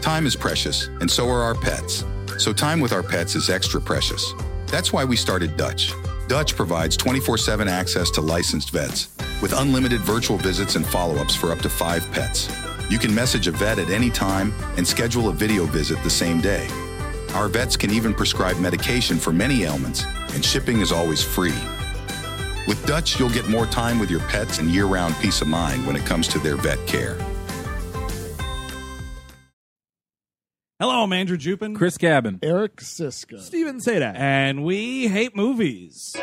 Time is precious, and so are our pets. So time with our pets is extra precious. That's why we started Dutch. Dutch provides 24/7 access to licensed vets with unlimited virtual visits and follow-ups for up to 5 pets. You can message a vet at any time and schedule a video visit the same day. Our vets can even prescribe medication for many ailments, and shipping is always free. With Dutch, you'll get more time with your pets and year-round peace of mind when it comes to their vet care. Hello, I'm Andrew Jupin. Chris Cabin. Eric Siska. Steven Sadak. And we hate movies.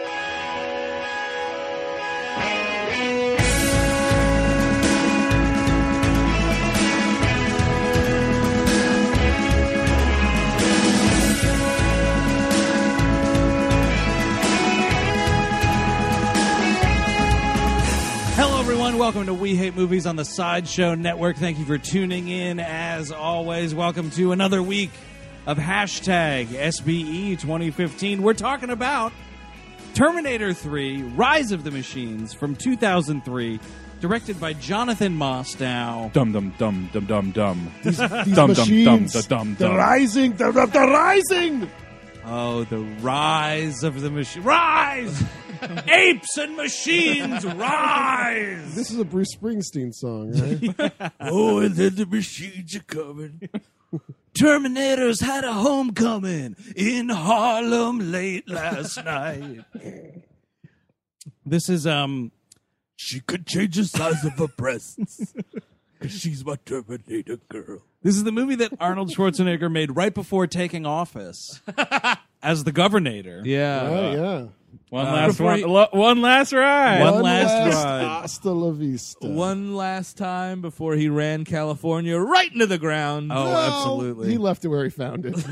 Welcome to We Hate Movies on the Sideshow Network. Thank you for tuning in. As always, welcome to another week of hashtag SBE 2015. We're talking about Terminator 3, Rise of the Machines from 2003, directed by Jonathan Mostow. Dum dum dum dum dum dum. These Dum, machines, dum, dum, dum, the dum. rising, the rising. Oh, the rise of the machine. Rise! Apes and machines, rise! This is a Bruce Springsteen song, right? Oh, and then the machines are coming. Terminators had a homecoming in Harlem late last night. This is, She could change the size of her breasts. Because she's my Terminator girl. This is the movie that Arnold Schwarzenegger made right before taking office as the governor. Yeah. Yeah. One last before one last ride. One last ride. Hasta la vista. One last time before he ran California right into the ground. Oh, Well, absolutely. He left it where he found it.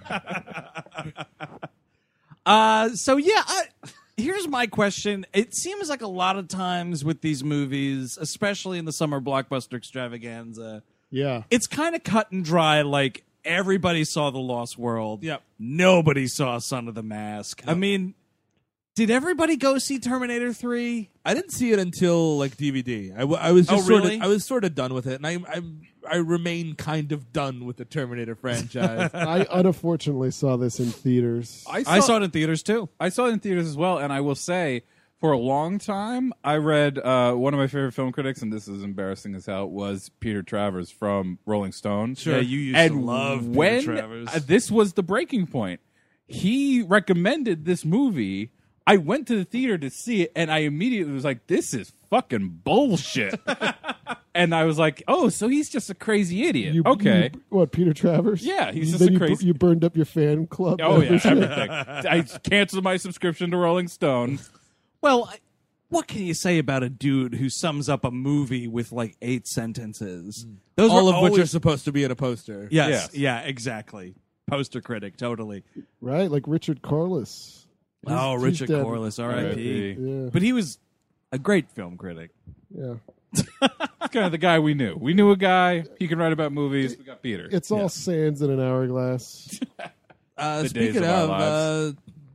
Here's my question. It seems like a lot of times with these movies, especially in the summer blockbuster extravaganza, Yeah. it's kind of cut and dry. Like everybody saw The Lost World. Yep. Nobody saw Son of the Mask. I mean, did everybody go see Terminator 3? I didn't see it until like DVD. I was just really? I was sort of done with it, and I remain kind of done with the Terminator franchise. I unfortunately saw this in theaters. I saw it in theaters too. I saw it in theaters as well, and I will say, for a long time, I read one of my favorite film critics, and this is embarrassing as hell, was Peter Travers from Rolling Stone. Sure. Yeah, you used and to love Peter when Travers. This was the breaking point. He recommended this movie. I went to the theater to see it, and I immediately was like, this is fucking bullshit. And I was like, oh, so he's just a crazy idiot. Okay. What, Peter Travers? Yeah, he's Then just a crazy... You burned up your fan club? Oh, yeah, everything. I canceled my subscription to Rolling Stone. Well, what can you say about a dude who sums up a movie with like 8 sentences? Those All were of which are always- supposed to be in a poster. Yes, Yes. yeah, exactly. Poster critic, totally. Right, like Richard Corliss. Oh, He's Richard dead. Corliss, R.I.P. Yeah. But he was a great film critic. Yeah. It's kind of the guy we knew. We knew a guy. He can write about movies. We got Peter. It's all sands in an hourglass. The days Speaking of our of, lives.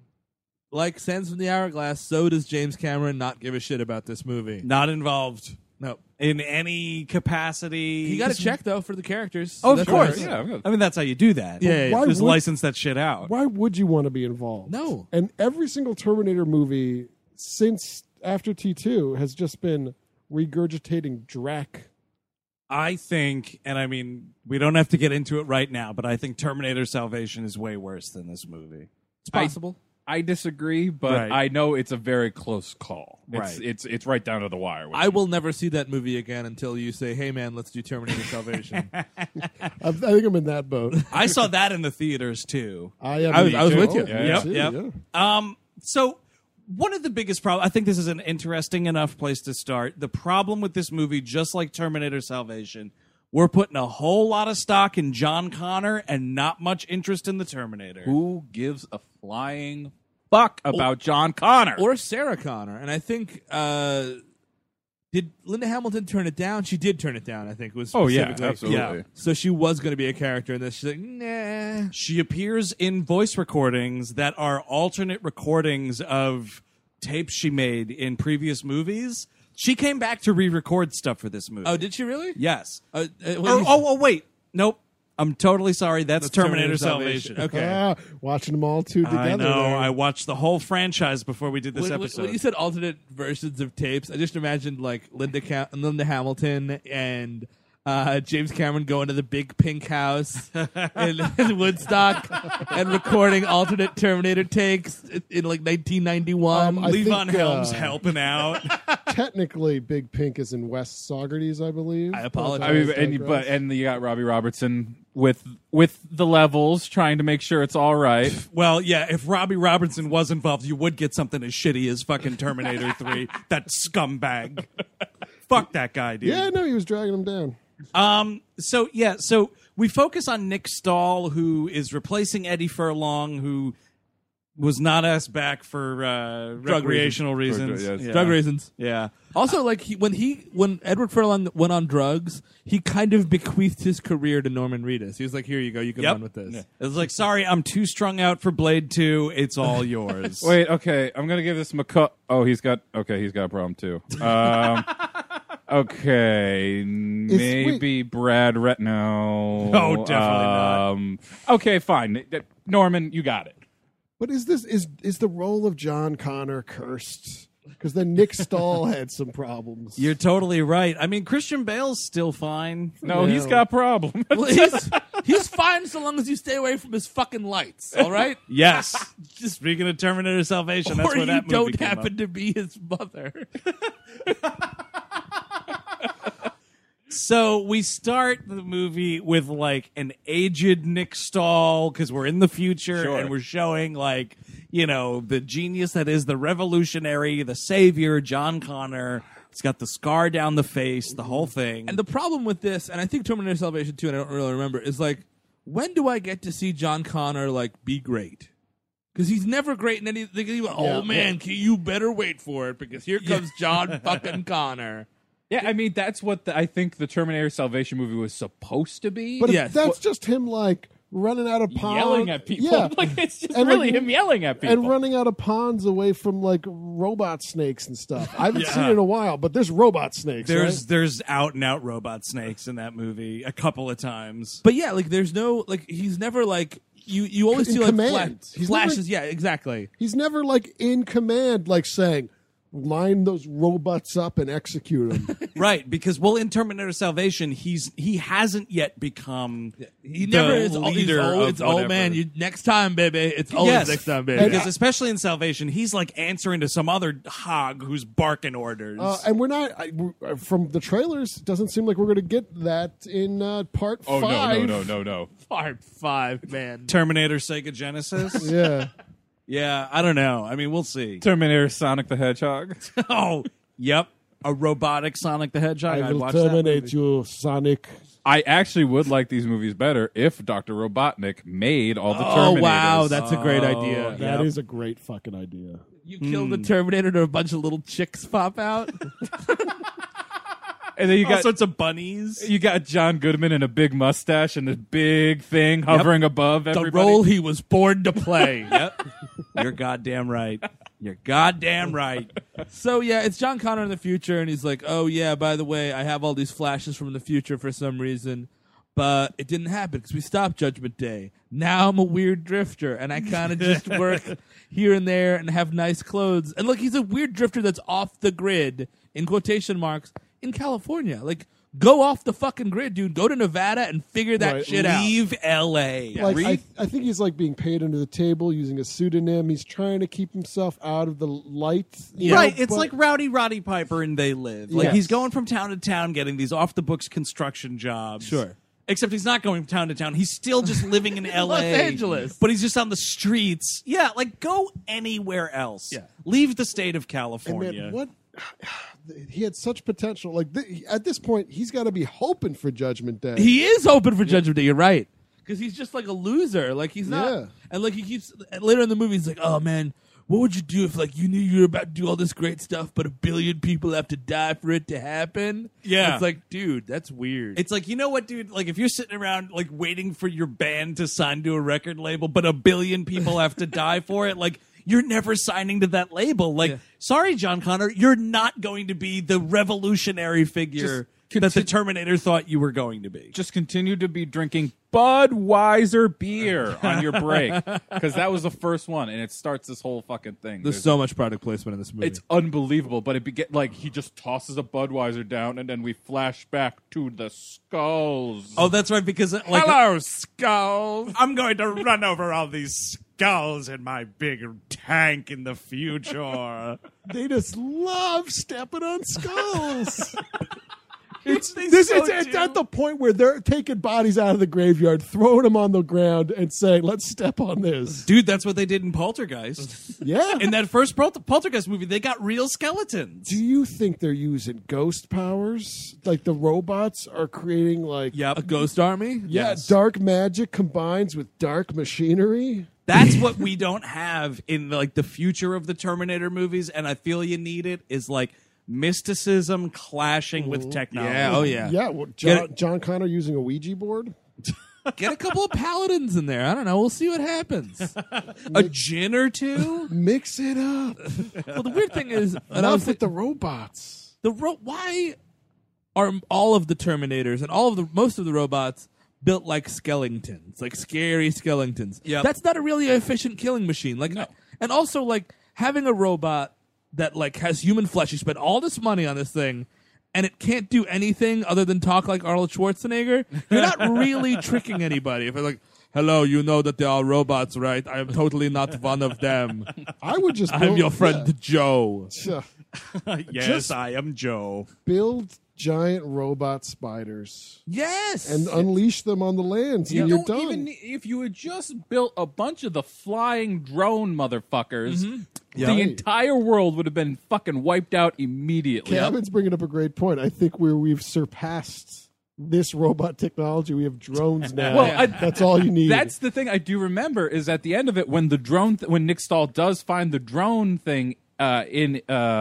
like Sands from the Hourglass, so does James Cameron not give a shit about this movie. Not involved No. in any capacity. He got a check, though, for the characters. Oh, So of that's course. what Yeah, I mean, that's how you do that. Yeah, yeah. Why Just would- license that shit out. Why would you want to be involved? No. And every single Terminator movie since after T2 has just been regurgitating Drac. I think, and I mean, we don't have to get into it right now, but I think Terminator Salvation is way worse than this movie. It's possible. I disagree, but Right. I know it's a very close call. Right. It's right down to the wire. I will never see that movie again until you say, hey, man, let's do Terminator Salvation. I think I'm in that boat. I saw that in the theaters too. I was with you. Yeah. Yep. So one of the biggest problems, I think this is an interesting enough place to start. The problem with this movie, just like Terminator Salvation, we're putting a whole lot of stock in John Connor and not much interest in the Terminator. Who gives a flying fuck about John Connor? Or Sarah Connor. And I think, did Linda Hamilton turn it down? She did turn it down, I think. Was Oh, yeah, specifically. absolutely. Yeah. So she was going to be a character in this. She's like, nah. She appears in voice recordings that are alternate recordings of tapes she made in previous movies. She came back to re-record stuff for this movie. Oh, did she really? Yes. When Oh, you- wait. Nope. I'm totally sorry. That's Terminator Salvation. Salvation. Okay. Watching them all two together. I know. there. I watched the whole franchise before we did this episode. When you said alternate versions of tapes, I just imagined like Linda Hamilton and James Cameron going to the big pink house in Woodstock and recording alternate Terminator takes in like 1991. I Levon think, Helms helping out. Technically, Big Pink is in West Saugerties, I believe. I apologize. I mean, and you got Robbie Robertson with the levels, trying to make sure it's all right. Well, yeah, if Robbie Robertson was involved, you would get something as shitty as fucking Terminator 3. That scumbag. Fuck that guy, dude. Yeah, no, he was dragging him down. So we focus on Nick Stahl, who is replacing Eddie Furlong, who was not asked back for recreational reasons. Yes. Yeah. Drug reasons. Yeah. Also, like when Edward Furlong went on drugs, he kind of bequeathed his career to Norman Reedus. He was like, "Here you go, you can run with this." It was like, sorry, I'm too strung out for Blade 2. It's all yours. Wait, okay, I'm gonna give this Oh, he's got a problem too. Okay, maybe Brad No. No, definitely not. Okay, fine. Norman, you got it. But is the role of John Connor cursed? Because then Nick Stahl had some problems. You're totally right. I mean, Christian Bale's still fine. No, Yeah. he's got problems. Well, he's fine so long as you stay away from his fucking lights. All right. Yes. Speaking of Terminator Salvation, that's or where you that movie don't came happen up. to be his mother. So we start the movie with like an aged Nick Stahl because we're in the future Sure. and we're showing like, you know, the genius that is the revolutionary, the savior, John Connor. He's got the scar down the face, the whole thing. And the problem with this, and I think Terminator Salvation 2, and I don't really remember, is like, when do I get to see John Connor like be great? Because he's never great in anything. Oh man, you better wait for it because here comes John fucking Connor. Yeah, I mean that's what I think the Terminator Salvation movie was supposed to be. But Yes. that's just him like running out of ponds, yelling at people. Yeah. Like it's just And, really like, him yelling at people. and running out of ponds away from like robot snakes and stuff. I haven't Yeah. seen it in a while, but there's robot snakes. there's out and out robot snakes in that movie a couple of times. But yeah, like there's no like he's never like you always In see like command. He's flashes. never- Yeah, exactly. He's never like in command, like saying, "Line those robots up and execute them." Right, because in Terminator Salvation, he hasn't yet become He never the is leader It's of oh whatever. man, you next time, baby. It's always Yes, next time, baby. because especially in Salvation, he's like answering to some other hog who's barking orders. And we're not from the trailers. It doesn't seem like we're going to get that in part 5. no. Part 5, man. Terminator Sega Genesis. Yeah. Yeah, I don't know. I mean, we'll see. Terminator Sonic the Hedgehog. Oh, yep, a robotic Sonic the Hedgehog. I I'd will watch that terminate movie. you, Sonic. I actually would like these movies better if Dr. Robotnik made all the Oh Terminators. wow, that's a great idea. That is a great fucking idea. You kill the Terminator and a bunch of little chicks pop out. And then you All got sorts of bunnies. you got John Goodman and a big mustache and this big thing hovering above The everybody. role he was born to play. Yep, you're goddamn right. You're goddamn right. So yeah, it's John Connor in the future, and he's like, "Oh yeah, by the way, I have all these flashes from the future for some reason, but it didn't happen because we stopped Judgment Day. Now I'm a weird drifter, and I kind of just work here and there and have nice clothes. And look, he's a weird drifter that's off the grid in quotation marks in California. Like, go off the fucking grid, dude. Go to Nevada and figure that Right. shit out. Leave L.A. Like I think he's like being paid under the table using a pseudonym. He's trying to keep himself out of the light. you know, Right, it's but- like Rowdy Roddy Piper and They Live. Like Yes. he's going from town to town getting these off the books construction jobs. Sure. Except he's not going from town to town. He's still just living in LA. Los Angeles. But he's just on the streets. Yeah, like go anywhere else. Yeah. Leave the state of And California. man, what he had such potential. Like at this point, he's got to be hoping for Judgment Day. He is open for Judgment Day. You're right, because he's just like a loser. Like he's not, Yeah. and like he keeps later in the movie. He's like, "Oh man, what would you do if like you knew you were about to do all this great stuff, but 1 billion people have to die for it to happen?" Yeah. it's like, dude, that's weird. It's like, you know what, dude? Like, if you're sitting around, like, waiting for your band to sign to a record label, but 1 billion people have to die for it, like, you're never signing to that label. Like, Yeah. sorry, John Connor, you're not going to be the revolutionary figure that the Terminator thought you were going to be. Just continue to be drinking Budweiser beer on your break, because that was the first one, and it starts this whole fucking thing. There's so much product placement in this movie. It's unbelievable, but like he just tosses a Budweiser down, and then we flash back to the skulls. Oh, that's right, because like Hello, skulls. I'm going to run over all these skulls in my big tank in the future. They just love stepping on skulls. It's at the point where they're taking bodies out of the graveyard, throwing them on the ground, and saying, "Let's step on this." Dude, that's what they did in Poltergeist. Yeah. In that first Poltergeist movie, they got real skeletons. Do you think they're using ghost powers? Like the robots are creating like Yep. a ghost army? Yes. dark magic combines with dark machinery? That's what we don't have in like the future of the Terminator movies, and I feel you need it, is like mysticism clashing with technology. Yeah, oh yeah. Yeah, well, John Connor using a Ouija board? Get a couple of paladins in there. I don't know. We'll see what happens. A gin or two? Mix it up. Well, the weird thing is, and I was Enough with the robots. why are all of the Terminators and most of the robots built like skeletons, like scary skeletons? Yep. That's not a really efficient killing machine. Like, and also like having a robot that like has human flesh. You spend all this money on this thing, and it can't do anything other than talk like Arnold Schwarzenegger. You're not really tricking anybody. If it's like, hello, you know that they are robots, right? I am totally not one of them. I would just I'm your friend Joe. Yes, I am Joe. Build giant robot spiders Yes. and unleash them on the lands, and you're done. Even if you had just built a bunch of the flying drone motherfuckers, the Right. entire world would have been fucking wiped out immediately. Kevin's bringing up a great point. I think we've surpassed this robot technology. We have drones now. Well, that's all you need. That's the thing I do remember is at the end of it when the drone when Nick Stahl does find the drone thing in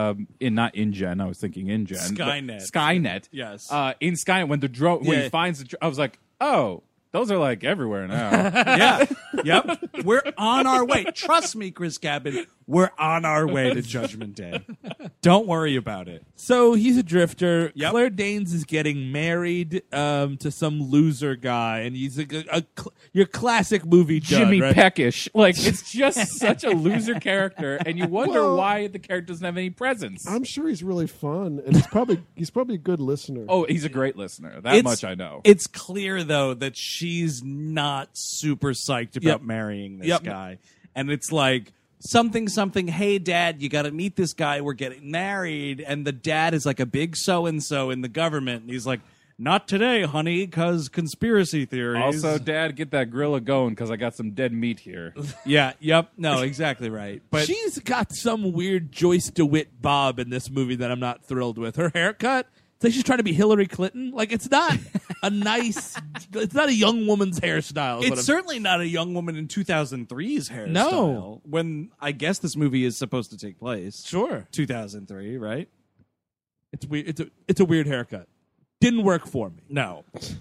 not InGen, I was thinking InGen, Skynet. Yes. In Skynet when the drone when he finds I was like, oh, those are like everywhere now. Yeah. Yep. We're on our way. Trust me, Chris Cabin. We're on our way to Judgment Day. Don't worry about it. So he's a drifter. Yep. Claire Danes is getting married to some loser guy, and he's your classic movie Judd, Jimmy right? Peckish. Like, it's just such a loser character, and you wonder Well, why the character doesn't have any presence. I'm sure he's really fun, and he's probably a good listener. Oh, he's a great listener. That much I know. It's clear, though, that she's not super psyched about marrying this guy. And it's like, something, hey, Dad, you got to meet this guy. We're getting married. And the dad is like a big so-and-so in the government. And he's like, not today, honey, because conspiracy theories. Also, Dad, get that grilla going because I got some dead meat here. Yeah, yep. No, exactly right. But She's got some weird Joyce DeWitt bob in this movie that I'm not thrilled with. Her haircut, it's like she's trying to be Hillary Clinton. Like, it's not a nice, it's not a young woman's hairstyle. it's certainly not a young woman in 2003's hairstyle. No. When I guess this movie is supposed to take place. Sure. 2003, right? It's weird. It's a weird haircut. Didn't work for me. No.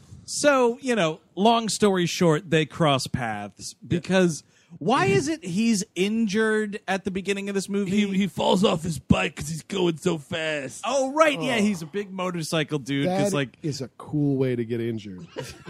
So, long story short, they cross paths because why is it he's injured at the beginning of this movie? He falls off his bike because he's going so fast. Oh, right. Yeah, he's a big motorcycle dude. That is a cool way to get injured.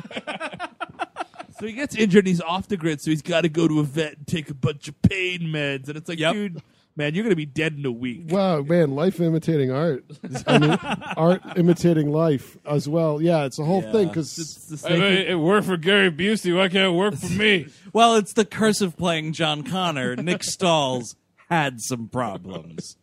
So he gets injured and he's off the grid, so he's got to go to a vet and take a bunch of pain meds. And it's like, dude, man, you're going to be dead in a week. Wow, man, life imitating art. I mean, art imitating life as well. Yeah, it's a whole thing because It's the same thing. It worked for Gary Busey. Why can't it work for me? Well, it's the curse of playing John Connor. Nick Stahls had some problems.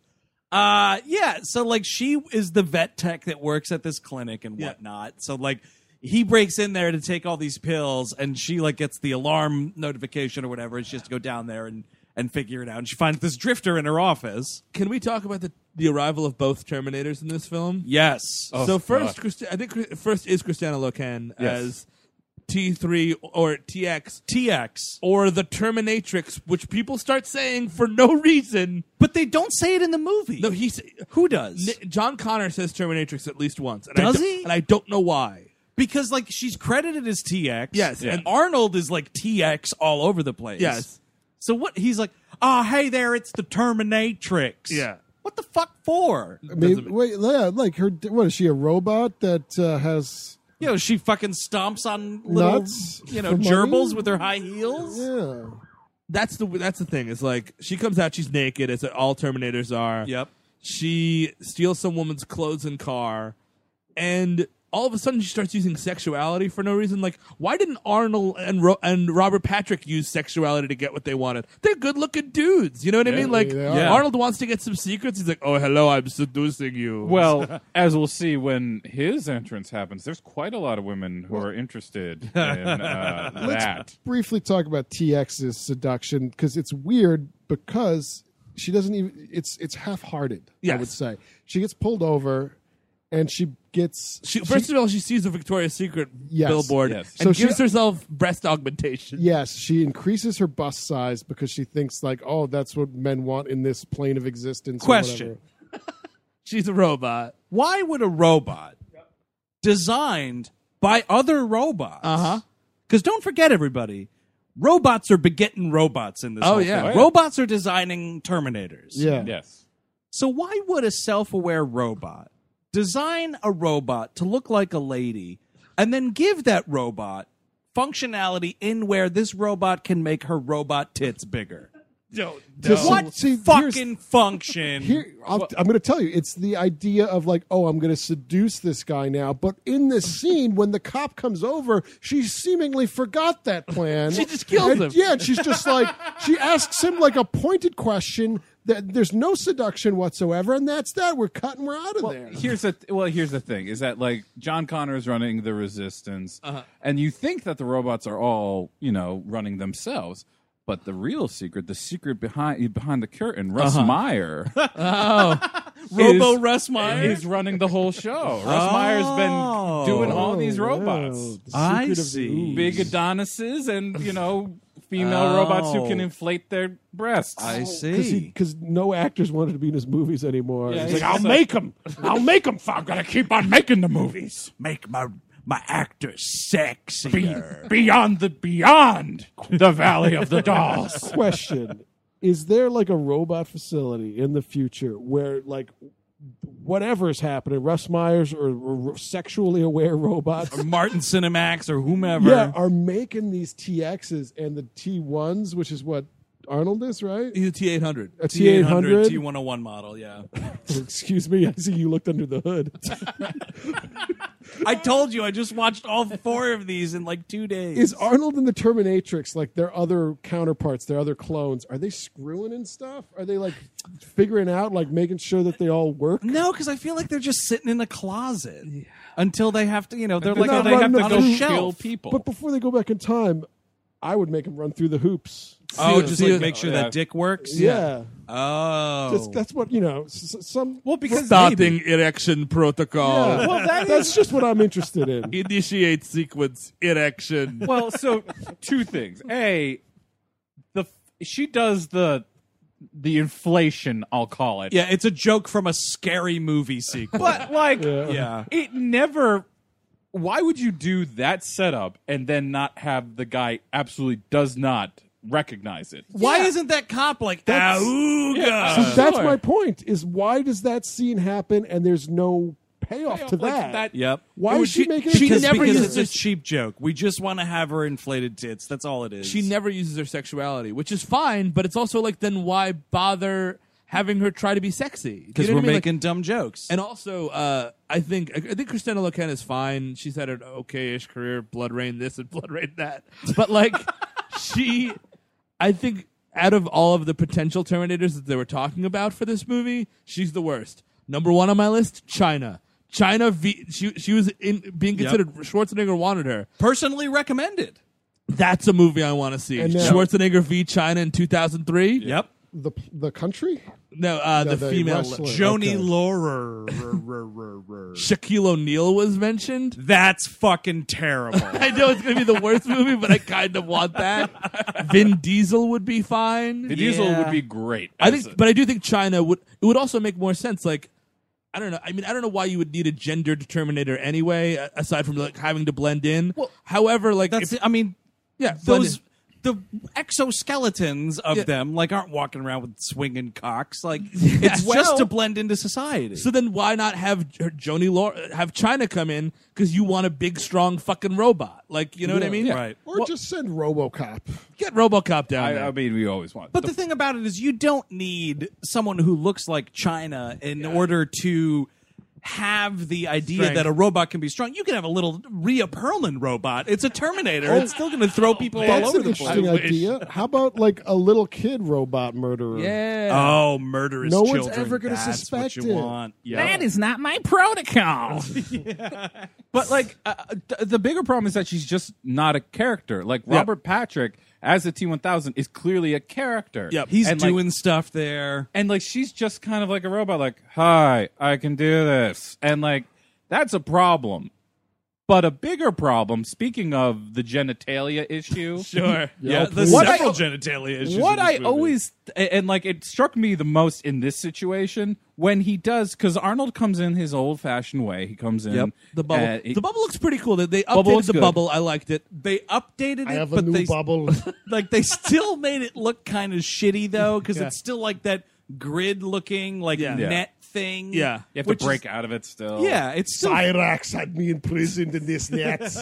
So like she is the vet tech that works at this clinic and whatnot. So like he breaks in there to take all these pills and she like gets the alarm notification or whatever. And she has to go down there and figure it out. And she finds this drifter in her office. Can we talk about the arrival of both Terminators in this film? Yes. So first, I think first is Christiana Loken as T3 or TX or the Terminatrix, which people start saying for no reason. But they don't say it in the movie. No, Who does? John Connor says Terminatrix at least once. And Does he? And I don't know why. Because like she's credited as TX. Yes. And Arnold is like TX all over the place. Yes. So what? He's like, oh, hey there, it's the Terminatrix. Yeah. What the fuck for? I mean, wait, yeah, like her. What is she? A robot that has? She fucking stomps on little, Nuts for gerbils money? with her high heels. Yeah. That's the thing. It's like she comes out, she's naked, as all Terminators are. Yep. She steals some woman's clothes and car, and all of a sudden she starts using sexuality for no reason. Like, why didn't Arnold and Robert Patrick use sexuality to get what they wanted? They're good-looking dudes. You know what I mean? Like, they are. Yeah. Arnold wants to get some secrets. He's like, "Oh, hello, I'm seducing you." Well, as we'll see when his entrance happens, there's quite a lot of women who are interested in that. Briefly talk about TX's seduction because it's weird because she doesn't even. It's half-hearted. I Yes. would say she gets pulled over, and she gets. First of all, she sees a Victoria's Secret Yes. billboard Yes. and So gives herself breast augmentation. Yes, she increases her bust size because she thinks like, oh, that's what men want in this plane of existence. or Question. whatever. She's a robot. Why would a robot designed by other robots? Because don't forget, everybody, robots are begetting robots in this. Oh, whole yeah. thing. Oh, yeah. Robots are designing Terminators. Yeah. Yes. So why would a self-aware robot design a robot to look like a lady and then give that robot functionality in where this robot can make her robot tits bigger? What See, fucking function? I'm going to tell you, it's the idea of like, oh, I'm going to seduce this guy now. But in this scene, when the cop comes over, she seemingly forgot that plan. She just kills him. Yeah, she's just like, she asks him like a pointed question that there's no seduction whatsoever, and that's that. We're cut and we're out of there. Here's the thing: is that like John Connor is running the Resistance, and you think that the robots are all running themselves, but the real secret, the secret behind the curtain, Russ Meyer, Robo Russ Meyer? is running the whole show. Russ Meyer's been doing all these robots, Wow, the I secret of the see. ooze. big Adonises, and female robots who can inflate their breasts. I see. Because no actors wanted to be in his movies anymore. Yeah, He's he's like, just I'll make them. I'll make them. I'm going to keep on making the movies. Make my actors sexier. Beyond the Valley of the Dolls. Question. Is there like a robot facility in the future where like whatever is happening, Russ Myers or sexually aware robots Martin Cinemax or whomever. are making these TXs and the T1s, which is what Arnold is, right? He's a T-800. A T800. T101 model, yeah. Excuse me, I see you looked under the hood. I told you, I just watched all 4 of these in like 2 days. Is Arnold and the Terminatrix, like their other counterparts, their other clones, are they screwing and stuff? Are they like figuring out, like making sure that they all work? No, because I feel like they're just sitting in a closet until they have to, they're like not they have running to the go through- shelf. kill people. But before they go back in time, I would make them run through the hoops. Oh, just See- like make sure yeah. that dick works. Yeah. Oh, That's what, some. Well, because Starting erection protocol. Yeah. Well, That's just what I'm interested in. Initiate sequence erection. well, so 2 things. A, she does the inflation, I'll call it. yeah, it's a joke from a scary movie sequel. But like, yeah. it never. Why would you do that setup and then not have the guy absolutely does not recognize it? Why isn't that cop like That's- Auga? So that's Sure. my point, is why does that scene happen and there's no payoff to Like that? Yep. Why is she making she it? never because uses it's a cheap joke. We just want to have her inflated tits. That's all it is. She never uses her sexuality, which is fine, but it's also like, then why bother having her try to be sexy? because You know we're what I mean? Like, making dumb jokes. and also, I think Christina Loken is fine. She's had an okay-ish career, Blood Rain this and Blood Rain that. But like, I think out of all of the potential Terminators that they were talking about for this movie, she's the worst. Number 1 on my list, China. She was being considered. Schwarzenegger wanted her. Personally recommended. That's a movie I want to see. And now- Schwarzenegger v. China in 2003. Yep. The country? No, the the female. wrestler. Joni Okay. Laurer. Shaquille O'Neal was mentioned. That's fucking terrible. I know it's going to be the worst movie, but I kind of want that. Vin Diesel would be fine. The Diesel would be great. I do think China would. It would also make more sense. Like, I don't know. I mean, I don't know why you would need a gendered Terminator anyway, aside from like having to blend in. Well, However, like, That's. if, I mean, yeah, blend those. in. the exoskeletons of them like aren't walking around with swinging cocks. Like it's just to blend into society. So then why not have have China come in because you want a big, strong fucking robot? Like, you know what I mean? Right. Or just send RoboCop. Get RoboCop down there. I mean, we always want. But the thing about it is you don't need someone who looks like China in order to have the idea that a robot can be strong. You can have a little Rhea Perlman robot. It's a Terminator. It's still going to throw people all That's over an the place. interesting idea. How about like a little kid robot murderer? Yeah. Oh, murderous No children. one's ever gonna That's suspect what you it. want. Yeah. That is not my protocol. But like the bigger problem is that she's just not a character. Like Robert Patrick as a T-1000 is clearly a character. Yep. He's And, doing stuff there. And like she's just kind of like a robot. Like, hi, I can do this, and like that's a problem. But a bigger problem, speaking of the genitalia issue, Sure. Yeah, please. the What several I- genitalia issues. what in I this movie. always and like it struck me the most in this situation when he does, because Arnold comes in his old-fashioned way. He comes in The bubble. he- The bubble looks pretty cool. They Bubble updated looks the good. bubble. I liked it. They updated I it, have a but new they bubble. like they still made it look kind of shitty though, because it's still like that grid-looking like Yeah. net thing. Yeah. you have which to break out of it still. Yeah, it's still Cyrax had me imprisoned in this net.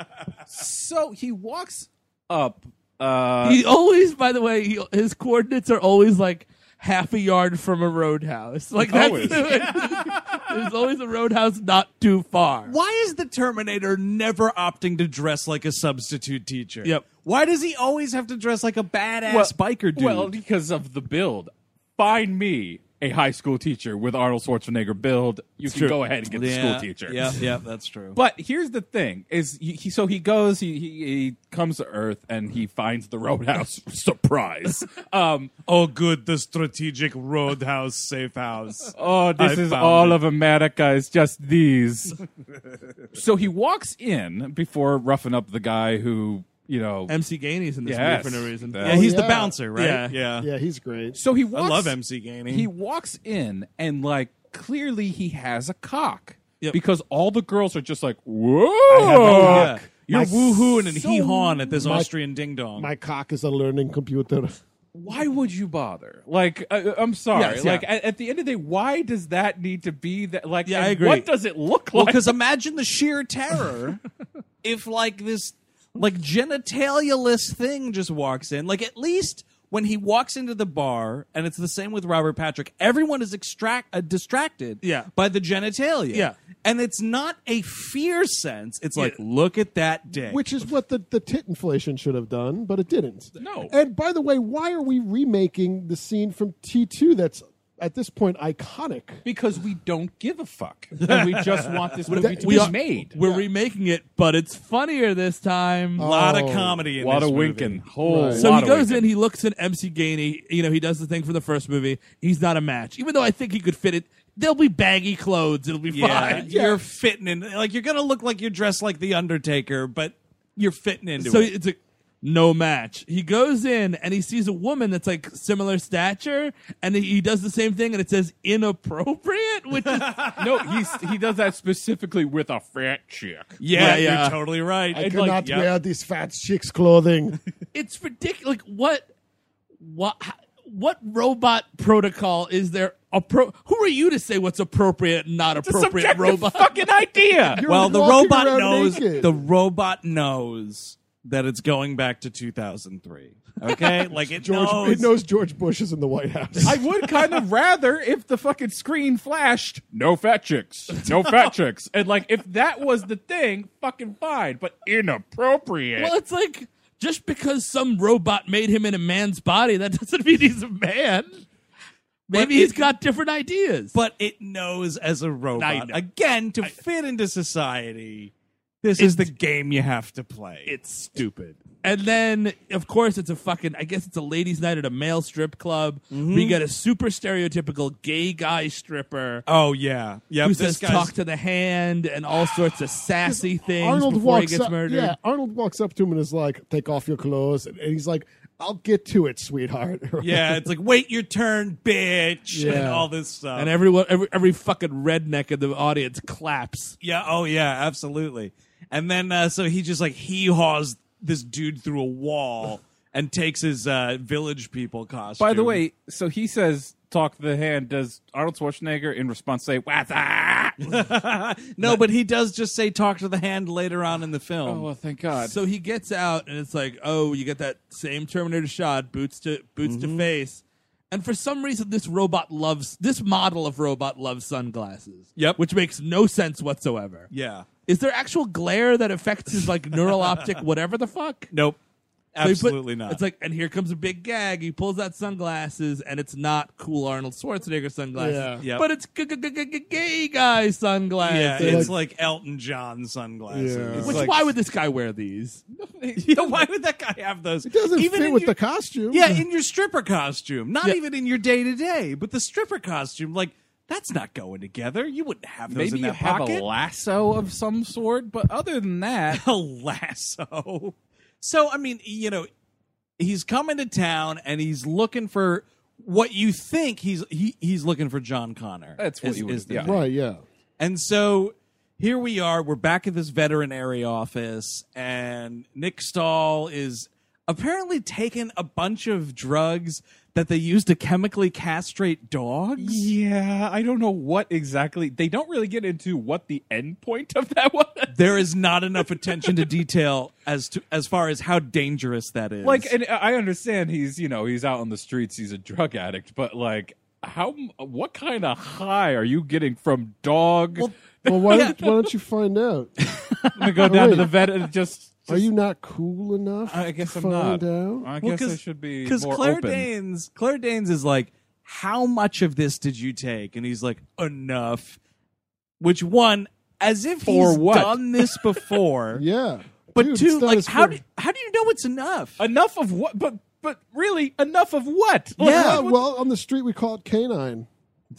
So he walks up. He always, by the way, his coordinates are always like half a yard from a roadhouse. Like that's Always. there's always a roadhouse not too far. Why is the Terminator never opting to dress like a substitute teacher? Yep. Why does he always have to dress like a badass biker dude? Well, because of the build. Find me a high school teacher with Arnold Schwarzenegger build. You can go ahead and get the school teacher. Yeah, that's true. But here's the thing: is he goes, he comes to Earth and he finds the Roadhouse. Surprise! Oh, good, the strategic roadhouse safe house. Oh, this I is found all it. of America. It's just these. So he walks in before roughing up the guy who, you know. MC Gainey's in this Yes. movie for no reason. Yeah, he's the yeah. bouncer, right? Yeah. Yeah, he's great. So he I walks. love MC Gainey. He walks in and like clearly he has a cock. Yep. Because all the girls are just like, whoa. yeah. You're My- woohooing and so- hee-hawing at this my- Austrian ding-dong. My cock is a learning computer. Why would you bother? Like, I'm sorry. Yes, yeah. Like, at the end of the day, why does that need to be that? Like, Yeah, and I agree. What does it look Well, like? because imagine the sheer terror if, like, this, like, genitalia-less thing just walks in. Like, at least when he walks into the bar, and it's the same with Robert Patrick, everyone is distracted by the genitalia. Yeah. And it's not a fear sense. It's like, look at that dick. Which is what the tit inflation should have done, but it didn't. No. And by the way, why are we remaking the scene from T2 that's at this point iconic? Because we don't give a fuck. And we just want this movie to We be are- made. We're remaking it, but it's funnier this time. a lot of Oh. comedy in A lot this of movie. winking. Whole Right. So lot he of goes winking. in, he looks at MC Gainey. You know, he does the thing from the first movie. He's not a match. Even though I think he could fit it. There'll be baggy clothes. It'll be Yeah, fine. you're fitting in. Like, you're going to look like you're dressed like The Undertaker, but you're fitting into So it. it's like no match. He goes in and he sees a woman that's like similar stature, and he does the same thing, and it says inappropriate, which is No, he does that specifically with a fat chick. Yeah, Yeah. you're totally right. I And, cannot like, yep. wear this fat chick's clothing. it's ridiculous. Like what robot protocol is there? Who are you to say what's appropriate and not appropriate? Subjective Robot. fucking idea. You're Well, the walking robot around knows. naked. The robot knows that it's going back to 2003. Okay, like it knows. It knows George Bush is in the White House. I would kind of rather if the fucking screen flashed, no fat chicks, no fat chicks. And like, if that was the thing, fucking fine, but inappropriate. Well, it's like just because some robot made him in a man's body, that doesn't mean he's a man. Maybe he's got different ideas. But it knows as a I robot. know. Again, to fit into society, this is the game you have to play. It's stupid. And then, of course, it's a fucking, I guess it's a ladies' night at a male strip club. We get a super stereotypical gay guy stripper Oh yeah, yeah. who This says guy's talk to the hand and all sorts of sassy things Arnold before he walks gets up. murdered. Yeah, Arnold walks up to him and is like, "Take off your clothes," and he's like, "I'll get to it, sweetheart." yeah. It's like wait your turn, bitch, and Yeah. all this stuff. And every fucking redneck in the audience claps. Yeah. Oh, yeah. Absolutely. And then so he just like hee haws this dude through a wall, and takes his village people costume. By the way, so he says, "Talk to the hand." Does Arnold Schwarzenegger in response say, "What's that?" no, but he does just say "talk to the hand" later on in the film. Oh, well, thank God. So he gets out, and it's like, oh, you get that same Terminator shot, boots to face. And for some reason, this model of robot loves sunglasses. Yep. Which makes no sense whatsoever. Yeah. Is there actual glare that affects his like neural optic, whatever the fuck? Nope. So he Absolutely not. It's like, and here comes a big gag. He pulls out sunglasses, and it's not cool Arnold Schwarzenegger sunglasses, Yeah. Yep. but it's gay guy sunglasses. yeah, They're it's like Elton John sunglasses. Yeah. It's Which like- why would this guy wear these? yeah, why would that guy have those? It doesn't Even fit in with your- the costume. Yeah, in your stripper costume. Not Yeah. even in your day to day, but the stripper costume. Like, that's not going together. You wouldn't have those Maybe in you that have pocket. a lasso of some sort, but other than that, A lasso. So, I mean, you know, he's coming to town and he's looking for what you think he's looking for John Connor. That's what is- you would- is the yeah. thing. Right, yeah. And so here we are. We're back at this veterinary office, and Nick Stahl is apparently taking a bunch of drugs that they use to chemically castrate dogs. yeah, I don't know what exactly. They don't really get into what the end point of that was. There is not enough attention to detail as far as how dangerous that is. Like, and I understand he's out on the streets, he's a drug addict, but like, what kind of high are you getting from dog? Well, why don't you find out? I'm gonna go down to wait. the vet and just. Are you not cool enough? I guess to I'm not. find out? I Well, guess I should be because more Claire open. Danes is like, how much of this did you take? And he's like, enough. Which one, as if For he's what? done this before. Yeah. But Dude, two, it's not like, as how fair. do you know it's enough? Enough of what? But really, enough of what? Yeah. Well, on the street we call it canine.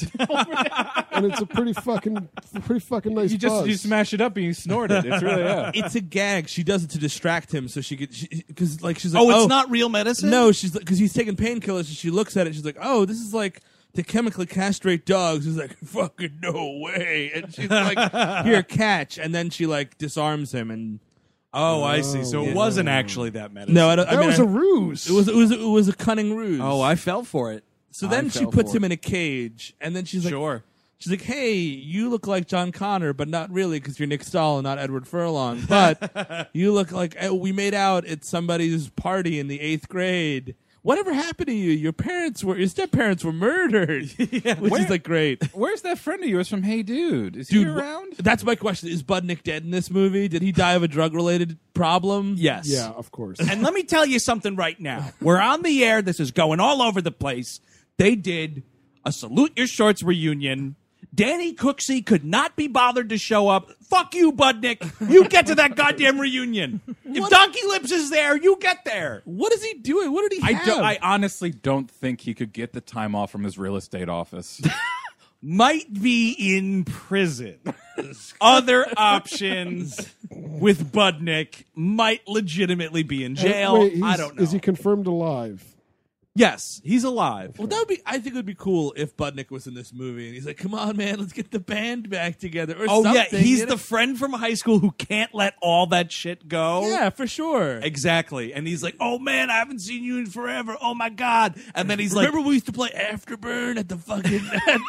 And it's a pretty fucking nice You buzz. smash it up and you snort it. It's really It's a gag. She does it to distract him, so because like she's like, Oh, it's not real medicine? No, she's like, because he's taking painkillers, and she looks at it. She's like, oh, this is like to chemically castrate dogs. He's like, fucking no way. And she's like, here, catch. And then she like disarms him. And Oh, I see. So it wasn't actually that medicine. no, I don't. I that mean, was a ruse. it was a cunning ruse. Oh, I fell for it. so then I she fell puts for him it. in a cage, and then she's like, Sure. she's like, hey, you look like John Connor, but not really because you're Nick Stahl and not Edward Furlong. But you look like we made out at somebody's party in the 8th grade. Whatever happened to you? Your step parents were murdered. Which is like great. Where's that friend of yours from Hey Dude? Is he Dude, around? that's my question. Is Budnick dead in this movie? Did he die of a drug-related problem? Yes. Yeah, of course. And let me tell you something right now. We're on the air. This is going all over the place. They did a Salute Your Shorts reunion. Danny Cooksey could not be bothered to show up. Fuck you, Budnick. You get to that goddamn reunion. If Donkey Lips is there, you get there. What is he doing? What did he have? I honestly don't think he could get the time off from his real estate office. Might be in prison. Other options with Budnick might legitimately be in jail. Wait, I don't know. Is he confirmed alive? Yes, he's alive. Well, that would be. I think it would be cool if Budnick was in this movie and he's like, "Come on, man, let's get the band back together." Or Oh, yeah, something, he's you know? the friend from high school who can't let all that shit go. Yeah, for sure. Exactly. And he's like, oh, man, I haven't seen you in forever. Oh, my God. And then he's Remember we used to play Afterburn at the fucking